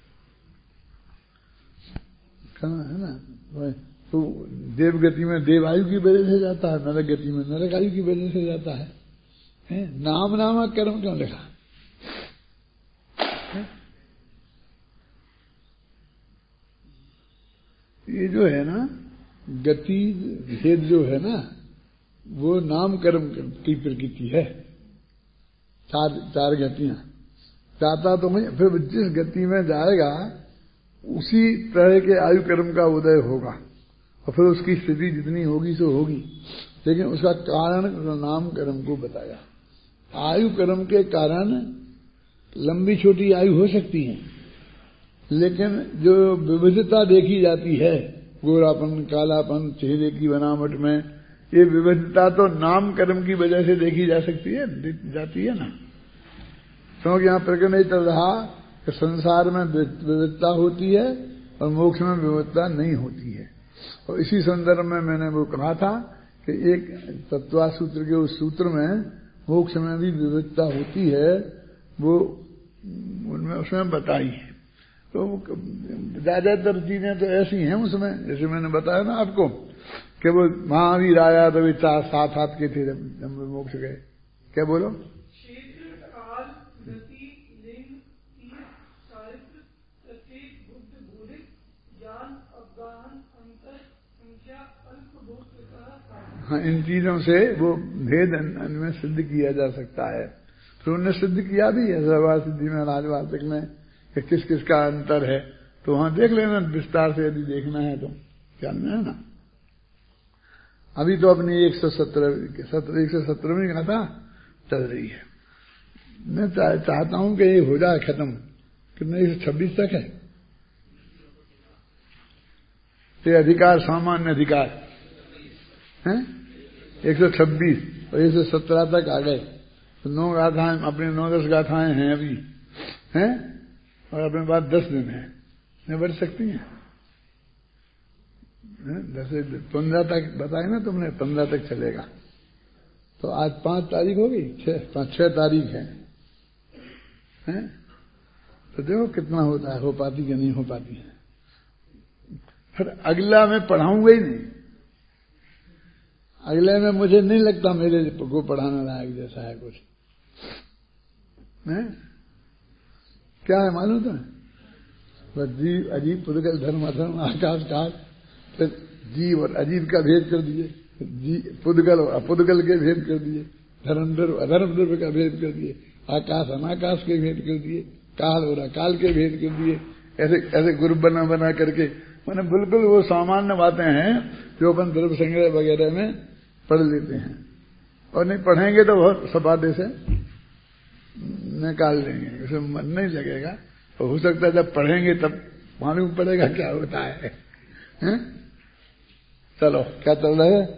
है ना? तो देव गति में देव आयु की वजह से जाता है, नरक गति में नरक आयु की वजह से जाता है, है? नाम नामक कर्म क्यों लिखा? ये जो है ना गति भेद जो है ना, वो नाम कर्म की प्रकृति है। चार चार गतियां जाता तो नहीं, फिर जिस गति में जाएगा उसी तरह के आयु कर्म का उदय होगा, और फिर उसकी स्थिति जितनी होगी सो होगी। लेकिन उसका कारण नाम कर्म को बताया। आयु कर्म के कारण लंबी छोटी आयु हो सकती है, लेकिन जो विविधता देखी जाती है, गोरापन, कालापन, चेहरे की बनावट में, ये विविधता तो नाम कर्म की वजह से देखी जा सकती है, जाती है ना। क्योंकि यहां प्रकरण नहीं चल रहा कि संसार में विविधता होती है और मोक्ष में विविधता नहीं होती है। और इसी संदर्भ में मैंने वो कहा था कि एक तत्वा सूत्र के उस सूत्र में मोक्ष में भी विविधता होती है, वो उनमें उसमें बताई है। तो ज्यादातर चीजें तो ऐसी हैं उसमें, जैसे मैंने बताया ना आपको कि वो महावीर आया तो भी चार सात हाथ के थे जब मोक्ष गए। क्या बोलो? हाँ, इन चीजों से वो भेद में सिद्ध किया जा सकता है। तो उन्होंने सिद्ध किया भी है सर्वार सिद्धि में, राजवार्तिक में, कि किस किस का अंतर है। तो वहां देख लेना विस्तार से, यदि देखना है तो। ख्याल में है ना? अभी तो अपनी एक सौ सत्रह सत्रह एक सौ सत्रहवीं गाथा चल रही है। मैं चा, चाहता हूं कि ये हो जाए खत्म। कितने एक सौ छब्बीस तक है ये अधिकार, सामान्य अधिकार है एक सौ छब्बीस और एक सौ सत्रह तक आ गए तो नौ गाथाएं, अपनी नौ दस गाथाएं हैं अभी हैं, और अपने पास दस दिन है, नहीं बढ़ सकती हैं? दस पंद्रह तक बताए ना तुमने, पंद्रह तक चलेगा। तो आज पांच तारीख हो गई, छह पांच छह तारीख है, हैं? तो देखो कितना होता है, हो पाती कि नहीं हो पाती है। फिर अगला मैं पढ़ाऊंगा ही नहीं, अगले में मुझे नहीं लगता मेरे को पढ़ाने लायक जैसा है कुछ, हैं? क्या है मालूम था? बस जीव अजीब पुद्गल धर्म अधर्म आकाश काल, फिर जीव और अजीव का भेद कर दिए, पुद्गल और अपुद्गल के भेद कर दिए, धर्म द्रव्य अधर्म द्रव्य का भेद कर दिए, आकाश अनाकाश के भेद कर दिए, काल और अकाल के भेद कर दिए, ऐसे ऐसे ग्रुप बना बना करके, मैंने बिल्कुल वो सामान्य बातें हैं जो अपन द्रव्य संग्रह वगैरह में पढ़ लेते हैं, और नहीं पढ़ेंगे तो बहुत सपाटे से निकाल देंगे, उसमें मन नहीं लगेगा। तो हो सकता है जब पढ़ेंगे तब मालूम पड़ेगा क्या होता है, हैं? चलो क्या चल रहा है?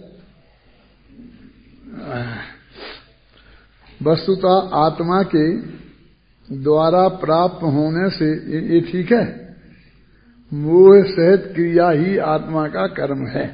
वस्तुतः आत्मा के द्वारा प्राप्त होने से ये ठीक है, मोह सहित क्रिया ही आत्मा का कर्म है,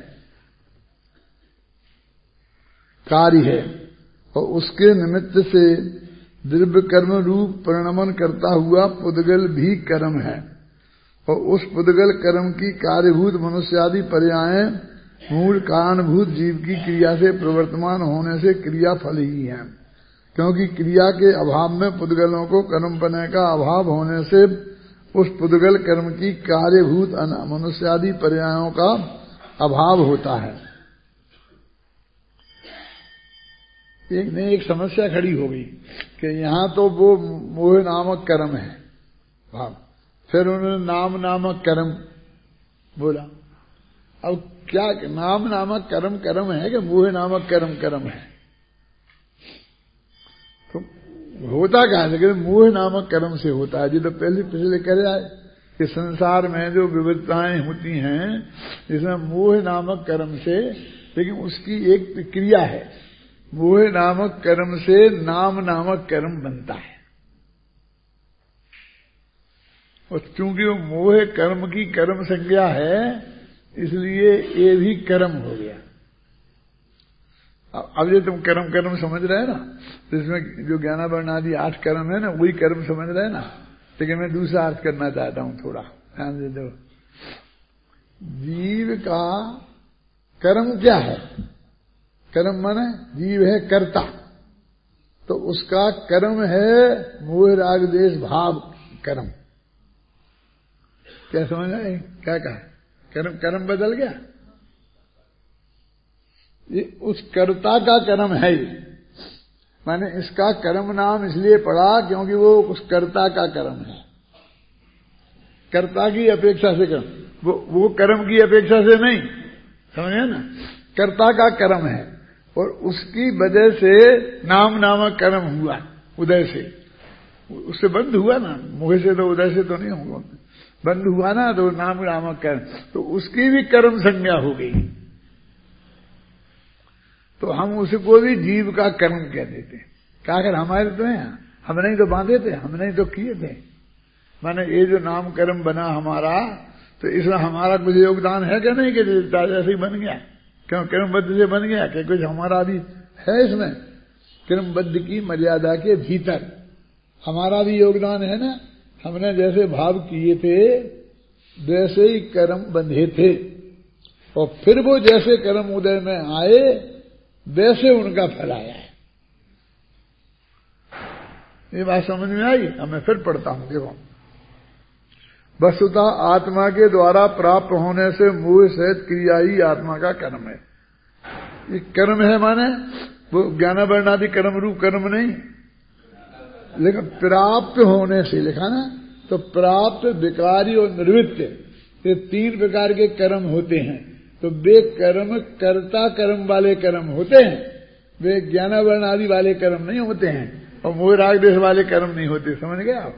कार्य है, और उसके निमित्त से द्रव्य कर्म रूप परिणमन करता हुआ पुद्गल भी कर्म है, और उस पुद्गल कर्म की कार्यभूत मनुष्यादि पर्याय मूल कारणभूत जीव की क्रिया से प्रवर्तमान होने से क्रिया फल ही है, क्योंकि क्रिया के अभाव में पुद्गलों को कर्म बनने का अभाव होने से उस पुद्गल कर्म की कार्यभूत मनुष्यादि पर्यायों का अभाव होता है। एक ने एक समस्या खड़ी हो गई कि यहां तो वो मोह नामक कर्म है भाव, फिर उन्होंने नाम नामक कर्म बोला। अब क्या नाम नामक कर्म कर्म है कि मोह नामक कर्म कर्म है? तो होता क्या है? लेकिन मोह नामक कर्म से होता है, जो तो पहले पिछले करे आए कि संसार में जो विविधताएं होती हैं जिसमें मोह नामक कर्म से, लेकिन उसकी एक क्रिया है, मोह नामक कर्म से नाम नामक कर्म बनता है, और चूंकि वो मोह कर्म की कर्म संज्ञा है इसलिए ये भी कर्म हो गया। अब जो तुम कर्म कर्म समझ रहे हैं ना, तो इसमें जो ज्ञानावरण आदि आठ कर्म है ना, वही कर्म समझ रहे हैं ना, लेकिन मैं दूसरा अर्थ करना चाहता हूं, थोड़ा ध्यान दे दो। जीव का कर्म क्या है? कर्म माने जीव है कर्ता, तो उसका कर्म है मोह राग देश भाव कर्म। क्या समझ आए? क्या कहा? कर्म कर्म बदल गया, ये उस कर्ता का कर्म है, माने इसका कर्म नाम इसलिए पड़ा क्योंकि वो उस कर्ता का कर्म है, कर्ता की अपेक्षा से कर्म, वो वो कर्म की अपेक्षा से नहीं, समझे ना, कर्ता का कर्म है, और उसकी वजह से नाम नामक कर्म हुआ, उदय से, उससे बंद हुआ ना, मोह से तो उदय से तो नहीं होगा, बंद हुआ ना, तो नाम नामक कर्म, तो उसकी भी कर्म संज्ञा हो गई, तो हम उसको भी जीव का कर्म कह देते हैं। क्या कर हमारे तो हैं, हमने ही तो बांधे थे, हमने ही तो किए थे, माने ये जो नाम कर्म बना हमारा, तो इसमें हमारा कुछ योगदान है क्या? नहीं कि जैसे ही बन गया, क्यों कर्मबद्ध से बन गया, क्या कुछ हमारा भी है इसमें? कर्मबद्ध की मर्यादा के भीतर हमारा भी योगदान है ना, हमने जैसे भाव किए थे वैसे ही कर्म बंधे थे, और फिर वो जैसे कर्म उदय में आए वैसे उनका फल आया है। ये बात समझ में आई? अब मैं फिर पढ़ता हूं, देखो। वस्तुतः आत्मा के द्वारा प्राप्त होने से मोह सहित क्रिया ही आत्मा का कर्म है। ये कर्म है माने वो ज्ञानावरण आदि कर्म रूप कर्म नहीं, लेकिन प्राप्त होने से लिखा ना, तो प्राप्त, विकारी और निर्वृत्त, ये तीन प्रकार के कर्म होते हैं। तो वे कर्म कर्ता कर्म वाले कर्म होते हैं, वे ज्ञानावरण आदि वाले कर्म नहीं होते हैं, और मोह राग देश वाले कर्म नहीं होते। समझ गए आप?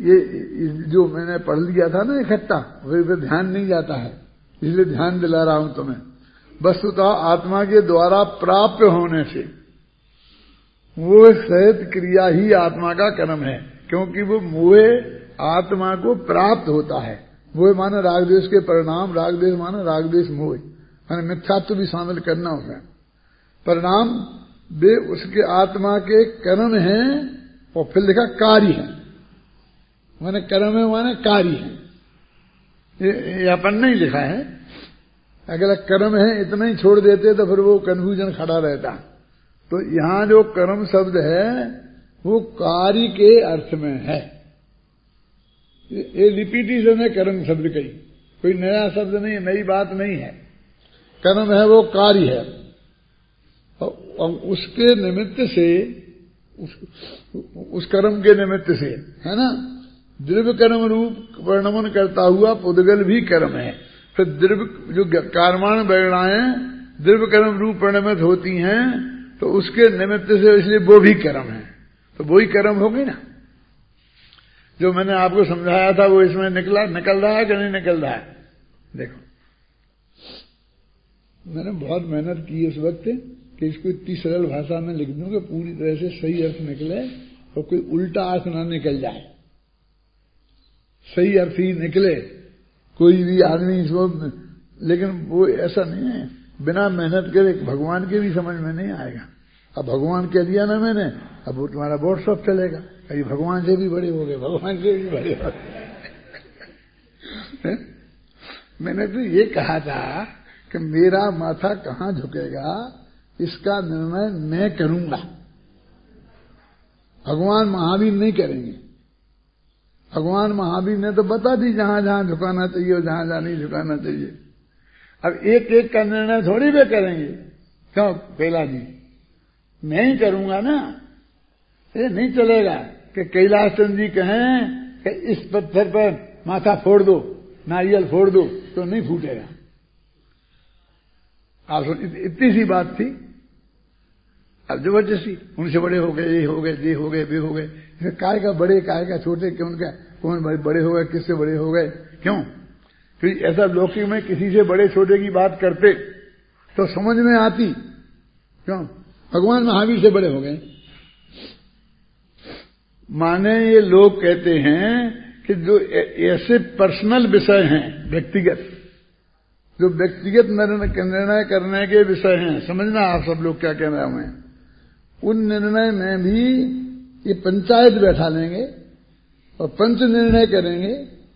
ये जो मैंने पढ़ लिया था ना इकट्ठा, वही पे ध्यान नहीं जाता है, इसलिए ध्यान दिला रहा हूं तुम्हें। वस्तुतः आत्मा के द्वारा प्राप्त होने से वो सहित क्रिया ही आत्मा का कर्म है, क्योंकि वो मोहे आत्मा को प्राप्त होता है। मोह माने रागद्वेष के परिणाम, रागद्वेष माने रागद्वेष मोह, माने मिथ्यात्व भी शामिल करना उसमें। परिणाम वे उसके आत्मा के कर्म हैं, और फिर लिखा कार्य है, माने कर्म है माने कार्य है, ये अपन नहीं लिखा है। अगर कर्म है इतना ही छोड़ देते तो फिर वो कन्फ्यूजन खड़ा रहता। तो यहां जो कर्म शब्द है वो कार्य के अर्थ में है। ये रिपीटिशन है कर्म शब्द की, कोई नया शब्द नहीं, नई बात नहीं है। कर्म है वो कार्य है, और उसके निमित्त से उस, उस कर्म के निमित्त से है ना, द्रव्य कर्म रूप वर्णमन करता हुआ पुद्गल भी कर्म है। फिर द्रव्य जो कार्माण वर्णाएं द्रव्य कर्म रूप परिणमित होती हैं, तो उसके निमित्त से इसलिए वो भी कर्म है, तो वो ही कर्म हो गई ना। जो मैंने आपको समझाया था वो इसमें निकला निकल रहा है कि नहीं निकल रहा है? देखो, मैंने बहुत मेहनत की इस वक्त कि इसको इतनी सरल भाषा में लिख दूं कि पूरी तरह से सही अर्थ निकले और कोई उल्टा अर्थ ना निकल जाए, सही अर्थ ही निकले कोई भी आदमी इसको। लेकिन वो ऐसा नहीं है, बिना मेहनत करे भगवान के भी समझ में नहीं आएगा। अब भगवान कह दिया ना मैंने, अब वो तुम्हारा व्हाट्सअप चलेगा, कहीं भगवान से भी बड़े हो गए, भगवान से भी बड़े हो गए। मैंने तो ये कहा था कि मेरा माथा कहां झुकेगा इसका निर्णय मैं करूंगा, भगवान महावीर नहीं करेंगे। भगवान महावीर ने तो बता दी जहां जहां झुकाना चाहिए और जहां जहां नहीं झुकाना चाहिए। अब एक एक का निर्णय थोड़ी वे करेंगे, क्यों कैलाश जी? मैं ही करूंगा ना, ये नहीं चलेगा कि कैलाश चंद्र जी कहें कि इस पत्थर पर माथा फोड़ दो, नारियल फोड़ दो, तो नहीं फूटेगा। आप इतनी सी बात थी। अब जबरदस्ती उनसे बड़े हो गए, ये हो गए, ये हो गए, वे हो गए, काय का बड़े, काय का छोटे, क्यों का कौन बड़े हो गए, किससे बड़े हो गए, क्यों? फिर ऐसा लौकिक में किसी से बड़े छोटे की बात करते तो समझ में आती, क्यों? भगवान महावीर से बड़े हो गए। माने ये लोग कहते हैं कि जो ऐसे पर्सनल विषय हैं, व्यक्तिगत, जो व्यक्तिगत निर्णय करने के विषय हैं, समझना आप सब लोग क्या कह रहे हैं, उन निर्णय में भी ये पंचायत बैठा लेंगे और पंच निर्णय करेंगे।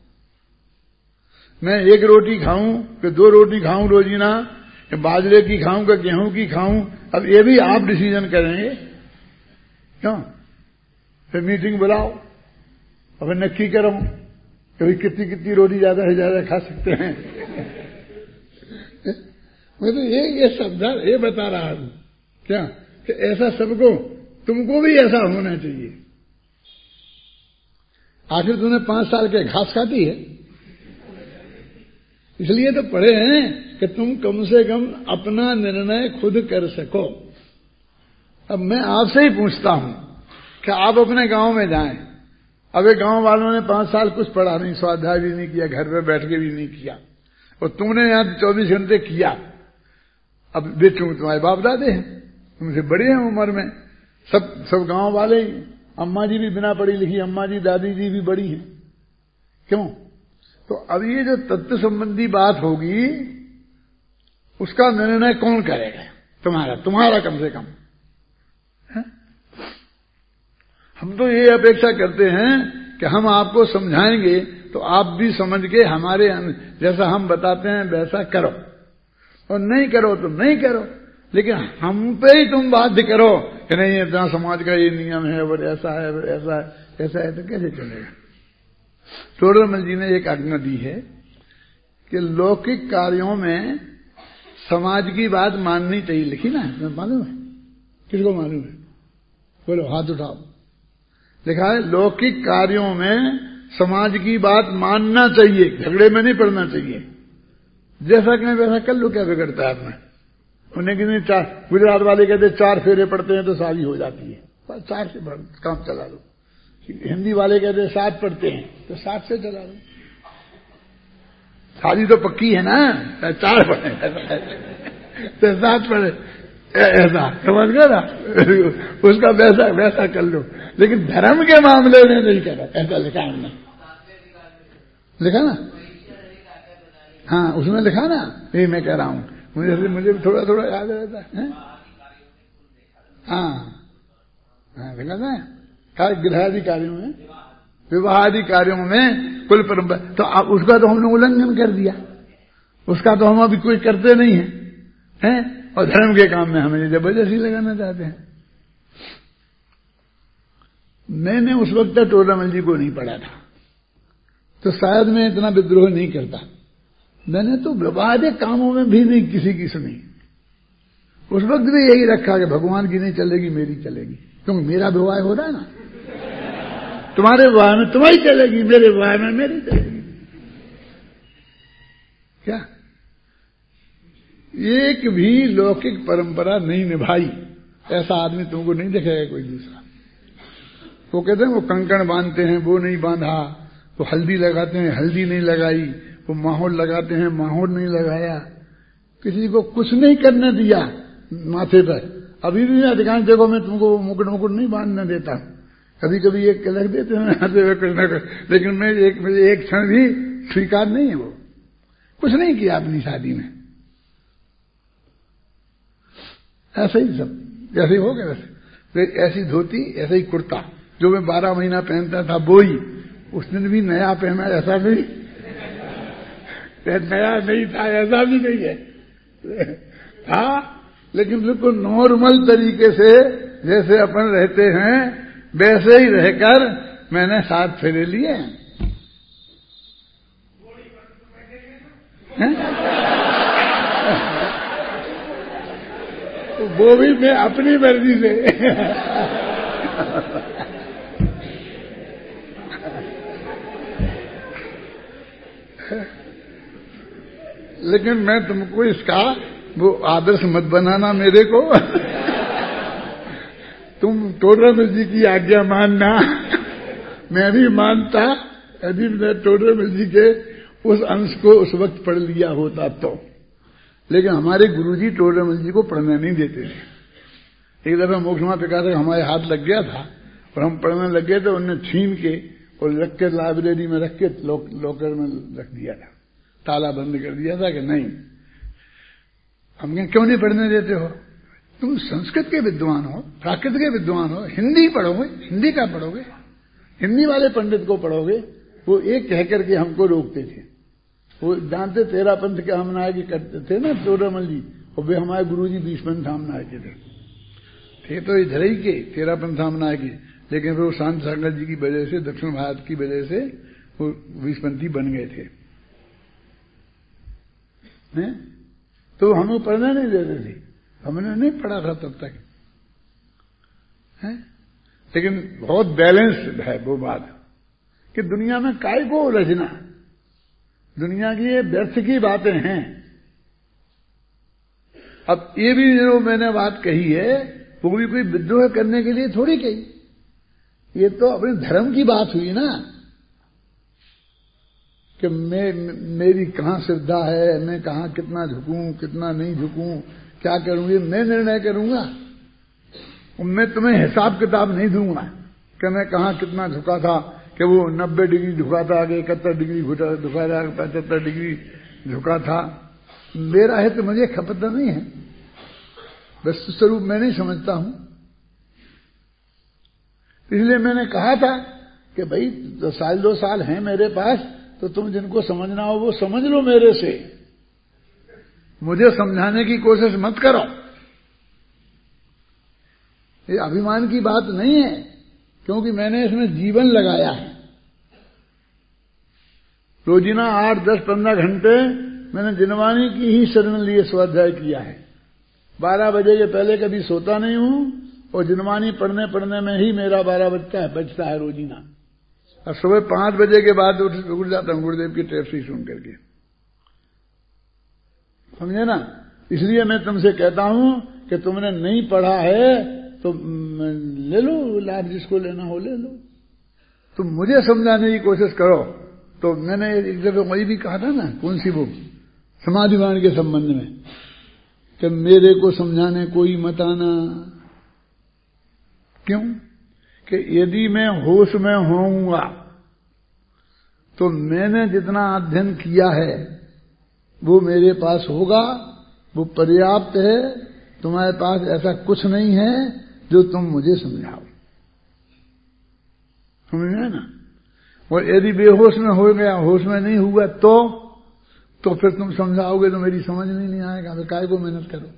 मैं एक रोटी खाऊं कि दो रोटी खाऊं रोजीना, कि बाजरे की खाऊं कि गेहूं की खाऊं, अब ये भी आप डिसीजन करेंगे, क्यों? फिर मीटिंग बुलाओ और फिर नक्की करो कि कितनी कितनी रोटी ज्यादा से ज्यादा खा सकते हैं। मैं तो ये ये शब्द ये बता रहा हूं क्या कि ऐसा सबको, तुमको भी ऐसा होना चाहिए। आखिर तुमने पांच साल के घास खाती है, इसलिए तो पढ़े हैं कि तुम कम से कम अपना निर्णय खुद कर सको। अब मैं आपसे ही पूछता हूं कि आप अपने गांव में जाएं, अब एक गांव वालों ने पांच साल कुछ पढ़ा नहीं, स्वाध्याय भी नहीं किया, घर पे बैठ के भी नहीं किया, और तुमने यहां चौबीस घंटे किया। अब बेचू तुम्हारे बाप दादे हैं, तुमसे बड़े हैं उम्र में, सब सब गांव वाले ही, अम्मा जी भी बिना पढ़ी लिखी, अम्मा जी दादी जी भी बड़ी हैं, क्यों? तो अब ये जो तत्व संबंधी बात होगी उसका निर्णय कौन करेगा? तुम्हारा तुम्हारा कम से कम है? हम तो ये अपेक्षा करते हैं कि हम आपको समझाएंगे तो आप भी समझ के हमारे जैसा हम बताते हैं वैसा करो, और नहीं करो तो नहीं करो, लेकिन हम पे ही तुम बाध्य करो कि नहीं इतना समाज का ये नियम है और ऐसा है और ऐसा है, ऐसा है, तो कैसे चलेगा? टोडरमल जी ने एक आज्ञा दी है कि लौकिक कार्यों में समाज की बात माननी चाहिए, लिखी ना, मालूम है? किसको मालूम है? बोलो, हाथ उठाओ। लिखा है लौकिक कार्यों में समाज की बात मानना चाहिए, झगड़े में नहीं पड़ना चाहिए। जैसा कहें वैसा कर लो, क्या बिगड़ता है अपना? उन्हें कि चार, गुजरात वाले कहते चार फेरे पड़ते हैं तो शादी हो जाती है, चार से काम चला लो, हिंदी वाले कहते हैं सात पढ़ते हैं, तो सात से चला लो। शादी तो पक्की है ना, चार पढ़े तो सात पढ़े, ऐसा समझ गया ना। उसका वैसा वैसा कर लो, लेकिन धर्म के मामले में नहीं करो, ऐसा लिखा हमने, लिखा ना। हाँ उसमें लिखा ना, यही मैं कह रहा हूं, मुझे मुझे थोड़ा थोड़ा याद रहता है। हाँ हाँ लिखा था गृहादि कार्यों में, विवाहादि कार्यों में कुल परंपरा, तो अब उसका तो हमने उल्लंघन कर दिया, उसका तो हम अभी कोई करते नहीं है, हैं? और धर्म के काम में हमें जबरदस्ती लगाना चाहते हैं। मैंने उस वक्त टोडामल जी को नहीं पढ़ा था, तो शायद मैं इतना विद्रोह नहीं करता। मैंने तो विवाहादि कामों में भी नहीं किसी की सुनी। उस वक्त भी यही रखा कि भगवान की नहीं चलेगी, मेरी चलेगी, क्योंकि मेरा विवाह हो रहा है ना। तुम्हारे विवाह में तुम्हारी चलेगी, मेरे विवाह में मेरी चलेगी। क्या एक भी लौकिक परंपरा नहीं निभाई, ऐसा आदमी तुमको नहीं दिखेगा कोई दूसरा। वो कहते हैं वो कंकण बांधते हैं, वो नहीं बांधा, वो हल्दी लगाते हैं, हल्दी नहीं लगाई, वो माहौल लगाते हैं, माहौल नहीं लगाया, किसी को कुछ नहीं करने दिया माथे पर। अभी भी अधिकांश जगहों में तुमको मुकुट मुकुट नहीं बांधने देता, कभी कभी एक लग देते हैं आते हुए कुछ न कुछ, लेकिन मैं एक एक क्षण भी स्वीकार नहीं है। वो कुछ नहीं किया अपनी शादी में, ऐसे ही सब जैसे हो गया वैसे। ऐसी धोती, ऐसा ही कुर्ता जो मैं बारह महीना पहनता था वो ही उस दिन भी नया पहना, ऐसा भी नया नहीं था, ऐसा भी नहीं है था, लेकिन बिल्कुल नॉर्मल तरीके से जैसे अपन रहते हैं वैसे ही रहकर मैंने सात फेरे लिए हैं। तो वो भी मैं अपनी मर्जी से लेकिन मैं तुमको इसका वो आदर्श मत बनाना मेरे को। तुम टोडरमल जी की आज्ञा मानना, मैं भी मानता यदि मैं टोडरमल जी के उस अंश को उस वक्त पढ़ लिया होता तो। लेकिन हमारे गुरुजी टोडरमल जी को पढ़ने नहीं देते थे। एक दफा मोक्षमा प्रकाशक हमारे हाथ लग गया था और हम पढ़ने लग गए थे, उन्होंने छीन के और रख के लाइब्रेरी में रख के लॉकर में रख दिया था, ताला बंद कर दिया था कि नहीं। हम कहें क्यों नहीं पढ़ने देते हो? तुम संस्कृत के विद्वान हो, प्राकृत के विद्वान हो, हिंदी पढ़ोगे, हिंदी का पढ़ोगे, हिंदी वाले पंडित को पढ़ोगे। वो एक कह करके हमको रोकते थे। वो जानते तेरा पंथ के हम नायक करते थे ना टोडरमल जी, और वे हमारे गुरु जी बीस पंथ हम नायक थे थे तो इधर ही के तेरा पंथ हम नायक, लेकिन फिर वो शांत सागर जी की वजह से, दक्षिण भारत की वजह से वो बीसपंथी बन गए थे। हैं? तो हमें पढ़ना नहीं देते थे, हमने नहीं पढ़ा था तब तक। है? लेकिन बहुत बैलेंस्ड है वो बात कि दुनिया में काय को उलझना, दुनिया की ये व्यर्थ की बातें हैं। अब ये भी जो मैंने बात कही है वो भी कोई विद्रोह करने के लिए थोड़ी कही, ये तो अपने धर्म की बात हुई ना कि मैं मेरी कहां श्रद्धा है, मैं कहां कितना झुकूं कितना नहीं झुकूं, क्या करूं, ये मैं निर्णय करूंगा। मैं तुम्हें हिसाब किताब नहीं दूंगा कि मैं कहां कितना झुका था, कि वो नब्बे डिग्री झुका था, आगे इकहत्तर डिग्री झुका था, पचहत्तर डिग्री झुका था। मेरा है तो मुझे खपत नहीं है, वस्तु स्वरूप मैं नहीं समझता हूं। इसलिए मैंने कहा था कि भाई तो साल दो साल हैं मेरे पास, तो तुम जिनको समझना हो वो समझ लो मेरे से, मुझे समझाने की कोशिश मत करो। ये अभिमान की बात नहीं है, क्योंकि मैंने इसमें जीवन लगाया है। रोजीना आठ दस पंद्रह घंटे मैंने जिनवानी की ही शरण लिए स्वाध्याय किया है। बारह बजे के पहले कभी सोता नहीं हूं, और जिनवानी पढ़ने पढ़ने में ही मेरा बारह बजता है बजता है रोजीना। और सुबह पांच बजे के बाद उठ उठ जाता हूं गुरुदेव की टेप्सी सुन करके, समझे ना। इसलिए मैं तुमसे कहता हूं कि तुमने नहीं पढ़ा है तो ले लो लाभ, जिसको लेना हो ले लो। तुम मुझे समझाने की कोशिश करो। तो मैंने एक जगह वही भी कहा था ना, कौन सी वो समाधिवान के संबंध में, कि मेरे को समझाने कोई मत आना। क्यों? कि यदि मैं होश में होऊंगा तो मैंने जितना अध्ययन किया है वो मेरे पास होगा, वो पर्याप्त है। तुम्हारे पास ऐसा कुछ नहीं है जो तुम मुझे समझाओ। समझ गए ना? और यदि बेहोश में हो गया, होश में नहीं हुआ तो तो फिर तुम समझाओगे तो मेरी समझ में नहीं आएगा। तो काय को मेहनत करो?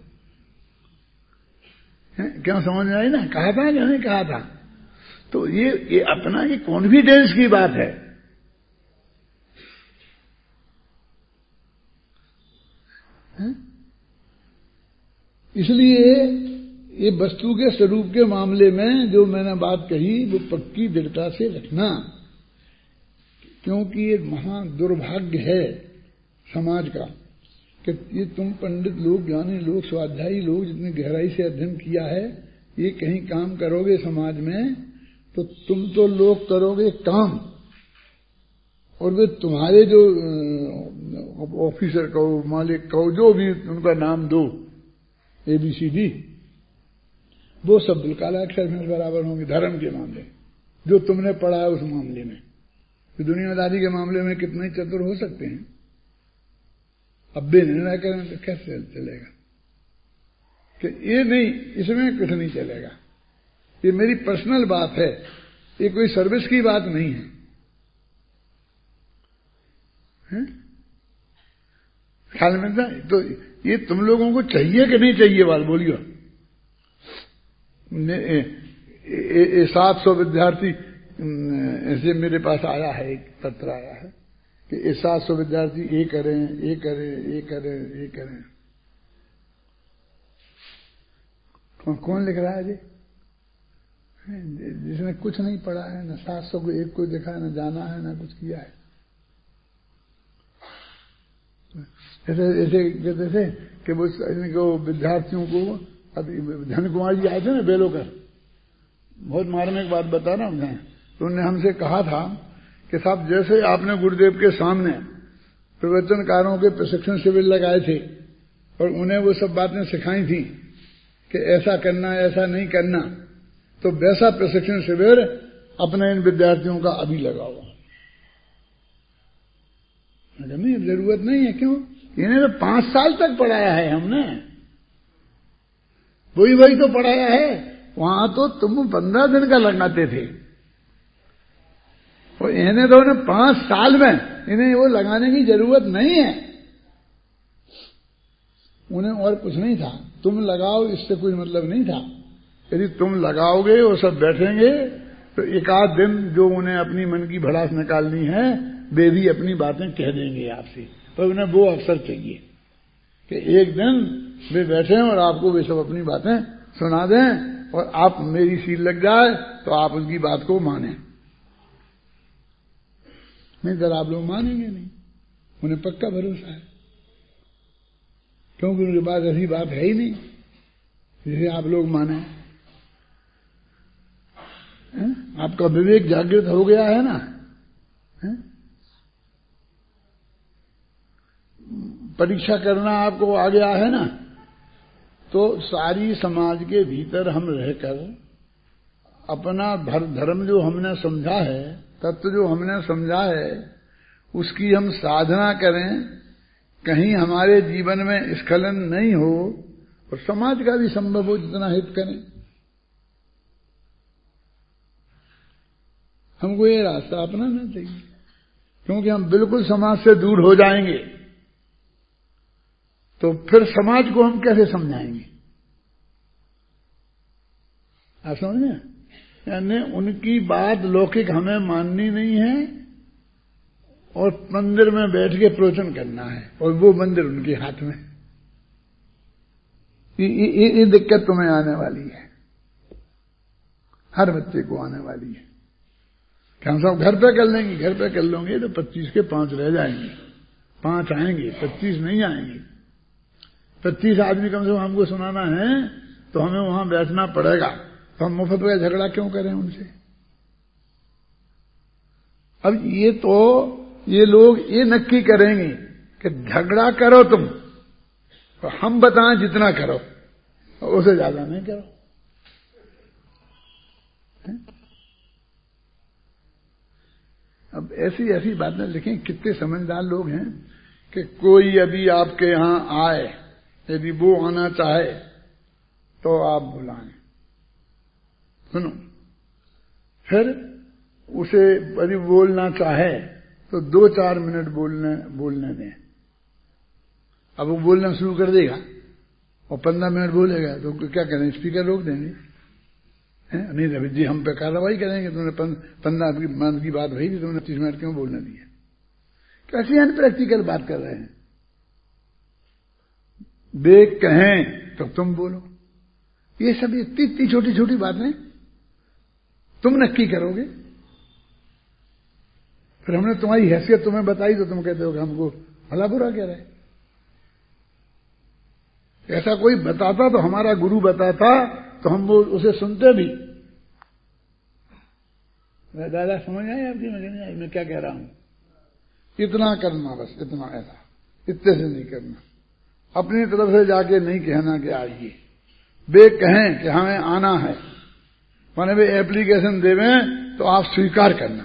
क्यों? समझ में आई ना? कहा था या नहीं कहा था? तो ये ये अपना ये कॉन्फिडेंस की बात है। है? इसलिए ये वस्तु के स्वरूप के मामले में जो मैंने बात कही वो पक्की दृढ़ता से रखना, क्योंकि ये महा दुर्भाग्य है समाज का कि ये तुम पंडित लोग, ज्ञानी लोग, स्वाध्यायी लोग जितनी गहराई से अध्ययन किया है, ये कहीं काम करोगे समाज में तो तुम तो लोग करोगे काम, और वे तुम्हारे जो ऑफिसर कहो, मालिक कहो, जो भी उनका नाम दो, ए बी सी डी, वो सब बिल्कुल अक्षर में बराबर होंगे धर्म के मामले, जो तुमने पढ़ा है उस मामले में। तो दुनियादारी के मामले में कितने चतुर हो सकते हैं? अब भी निर्णय करें तो कैसे चलेगा? कि ये नहीं, इसमें कुछ नहीं चलेगा। ये मेरी पर्सनल बात है, ये कोई सर्विस की बात नहीं है, है? ख्याल में था? तो ये तुम लोगों को चाहिए कि नहीं चाहिए? बात बोलियो। सात सौ विद्यार्थी ऐसे मेरे पास आया है, एक पत्र आया है कि ये सात सौ विद्यार्थी ये करें, ये करें, ये करें, ये करें। कौन, कौन लिख रहा है जी? जिसने कुछ नहीं पढ़ा है, ना सात सौ को एक को देखा है, ना जाना है, ना कुछ किया है। ऐसे ऐसे कहते थे कि वो विद्यार्थियों को, अभी धन कुमार जी आए थे ना बेलोकर, बहुत मार्मिक बात बता रहा हूं, तो उन्होंने हमसे कहा था कि साहब जैसे आपने गुरुदेव के सामने प्रवचनकारों के प्रशिक्षण शिविर लगाए थे और उन्हें वो सब बातें सिखाई थी कि ऐसा करना, ऐसा नहीं करना, तो वैसा प्रशिक्षण शिविर अपने इन विद्यार्थियों का अभी लगाओ। नहीं, जरूरत नहीं है। क्यों? इन्हें तो पांच साल तक पढ़ाया है हमने, वही वही तो पढ़ाया है। वहां तो तुम पंद्रह दिन का लगाते थे, और इन्हें तो उन्हें पांच साल में, इन्हें वो लगाने की जरूरत नहीं है। उन्हें और कुछ नहीं था, तुम लगाओ, इससे कोई मतलब नहीं था। यदि तुम लगाओगे, वो सब बैठेंगे, तो एक आध दिन जो उन्हें अपनी मन की भड़ास निकालनी है, वे भी अपनी बातें कह देंगे आपसे। पर उन्हें वो अवसर चाहिए कि एक दिन वे बैठे और आपको वे सब अपनी बातें सुना दें, और आप मेरी सील लग जाए तो आप उनकी बात को मानें। नहीं तो आप लोग मानेंगे नहीं, उन्हें पक्का भरोसा है, क्योंकि उनके पास ऐसी बात है ही नहीं जिसे आप लोग माने। है? आपका विवेक जागृत हो गया है ना? है? परीक्षा करना आपको आ गया है ना? तो सारी समाज के भीतर हम रहकर अपना धर्म जो हमने समझा है, तत्व जो हमने समझा है, उसकी हम साधना करें, कहीं हमारे जीवन में स्खलन नहीं हो, और समाज का भी संभव हो जितना हित करें। हमको ये रास्ता अपनाना चाहिए, क्योंकि हम बिल्कुल समाज से दूर हो जाएंगे तो फिर समाज को हम कैसे समझाएंगे? आप समझे? यानी उनकी बात लौकिक हमें माननी नहीं है, और मंदिर में बैठ के प्रवचन करना है, और वो मंदिर उनके हाथ में। ये, ये, ये दिक्कत तुम्हें आने वाली है, हर बच्चे को आने वाली है कि हम सब घर पे कर लेंगे, घर पे कर लेंगे तो पच्चीस के पांच रह जाएंगे, पांच आएंगे, पच्चीस नहीं आएंगे। पच्चीस आदमी कम से कम हमको सुनाना है तो हमें वहां बैठना पड़ेगा। तो हम मुफ्त में झगड़ा क्यों करें उनसे? अब ये तो ये लोग ये नक्की करेंगे कि झगड़ा करो तुम, तो हम बताएं जितना करो, उसे ज्यादा नहीं करो। अब ऐसी ऐसी बातें लिखें। कितने समझदार लोग हैं कि कोई अभी आपके यहां आए, यदि वो आना चाहे तो आप बुलाएं, सुनो, फिर उसे यदि बोलना चाहे तो दो चार मिनट बोलने बोलने दें। अब वो बोलना शुरू कर देगा और पंद्रह मिनट बोलेगा तो क्या करें, स्पीकर रोक देंगे, है? नहीं रवि जी हम पे कार्रवाई करेंगे, तुमने पंद्रह मिनट की बात भई थी, तुमने तीस मिनट क्यों बोलने दिया। कैसी अनप्रैक्टिकल बात कर रहे हैं। वे कहें तो तुम बोलो। ये सब इतनी इतनी छोटी छोटी बातें तुम नक्की करोगे। फिर हमने तुम्हारी हैसियत तुम्हें बताई तो तुम कहते हो कि हमको भला बुरा कह रहे। ऐसा कोई बताता तो हमारा गुरु बताता तो हम वो उसे सुनते भी। दादा समझ आई आपकी, मुझे नहीं आई मैं क्या कह रहा हूं। इतना करना बस, इतना, ऐसा इतने से नहीं करना। अपनी तरफ से जाके नहीं कहना कि आइए। वे कहें कि हमें आना है, माने वे एप्लीकेशन देवें तो आप स्वीकार करना।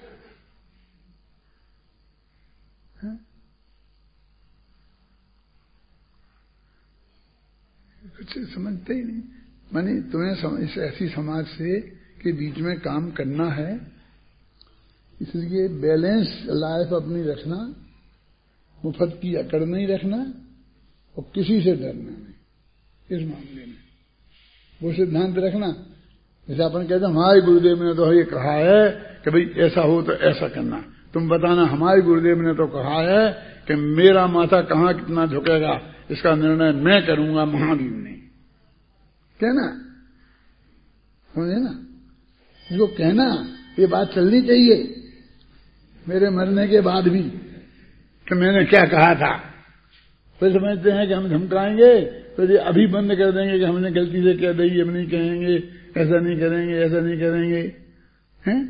कुछ समझते ही नहीं। माने तुम्हें इस ऐसी समाज से के बीच में काम करना है, इसलिए बैलेंस लाइफ अपनी रखना, मुफ्त की अकड़ नहीं रखना और किसी से डरना नहीं। इस मामले में वो सिद्धांत रखना। जैसे अपन कहते हैं हमारे गुरुदेव ने तो ये कहा है कि भाई ऐसा हो तो ऐसा करना, तुम बताना हमारे गुरुदेव ने तो कहा है कि मेरा माथा कहां कितना झुकेगा इसका निर्णय मैं करूंगा, महावीर ने कहना, समझे ना। इसको कहना, ये बात चलनी चाहिए मेरे मरने के बाद भी कि मैंने क्या कहा था। फिर समझते हैं कि हम धमकाएंगे तो ये अभी बंद कर देंगे कि हमने गलती से कह दी, हम नहीं कहेंगे, ऐसा नहीं करेंगे, ऐसा नहीं करेंगे, हैं?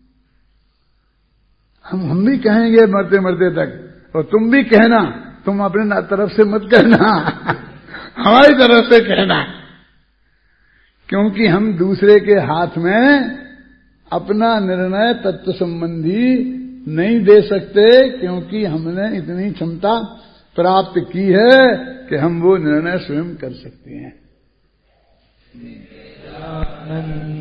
हम हम भी कहेंगे मरते मरते तक, और तुम भी कहना, तुम अपने तरफ से मत कहना हमारी तरफ से कहना, क्योंकि हम दूसरे के हाथ में अपना निर्णय तत्व संबंधी नहीं दे सकते, क्योंकि हमने इतनी क्षमता प्राप्त की है कि हम वो निर्णय स्वयं कर सकते हैं।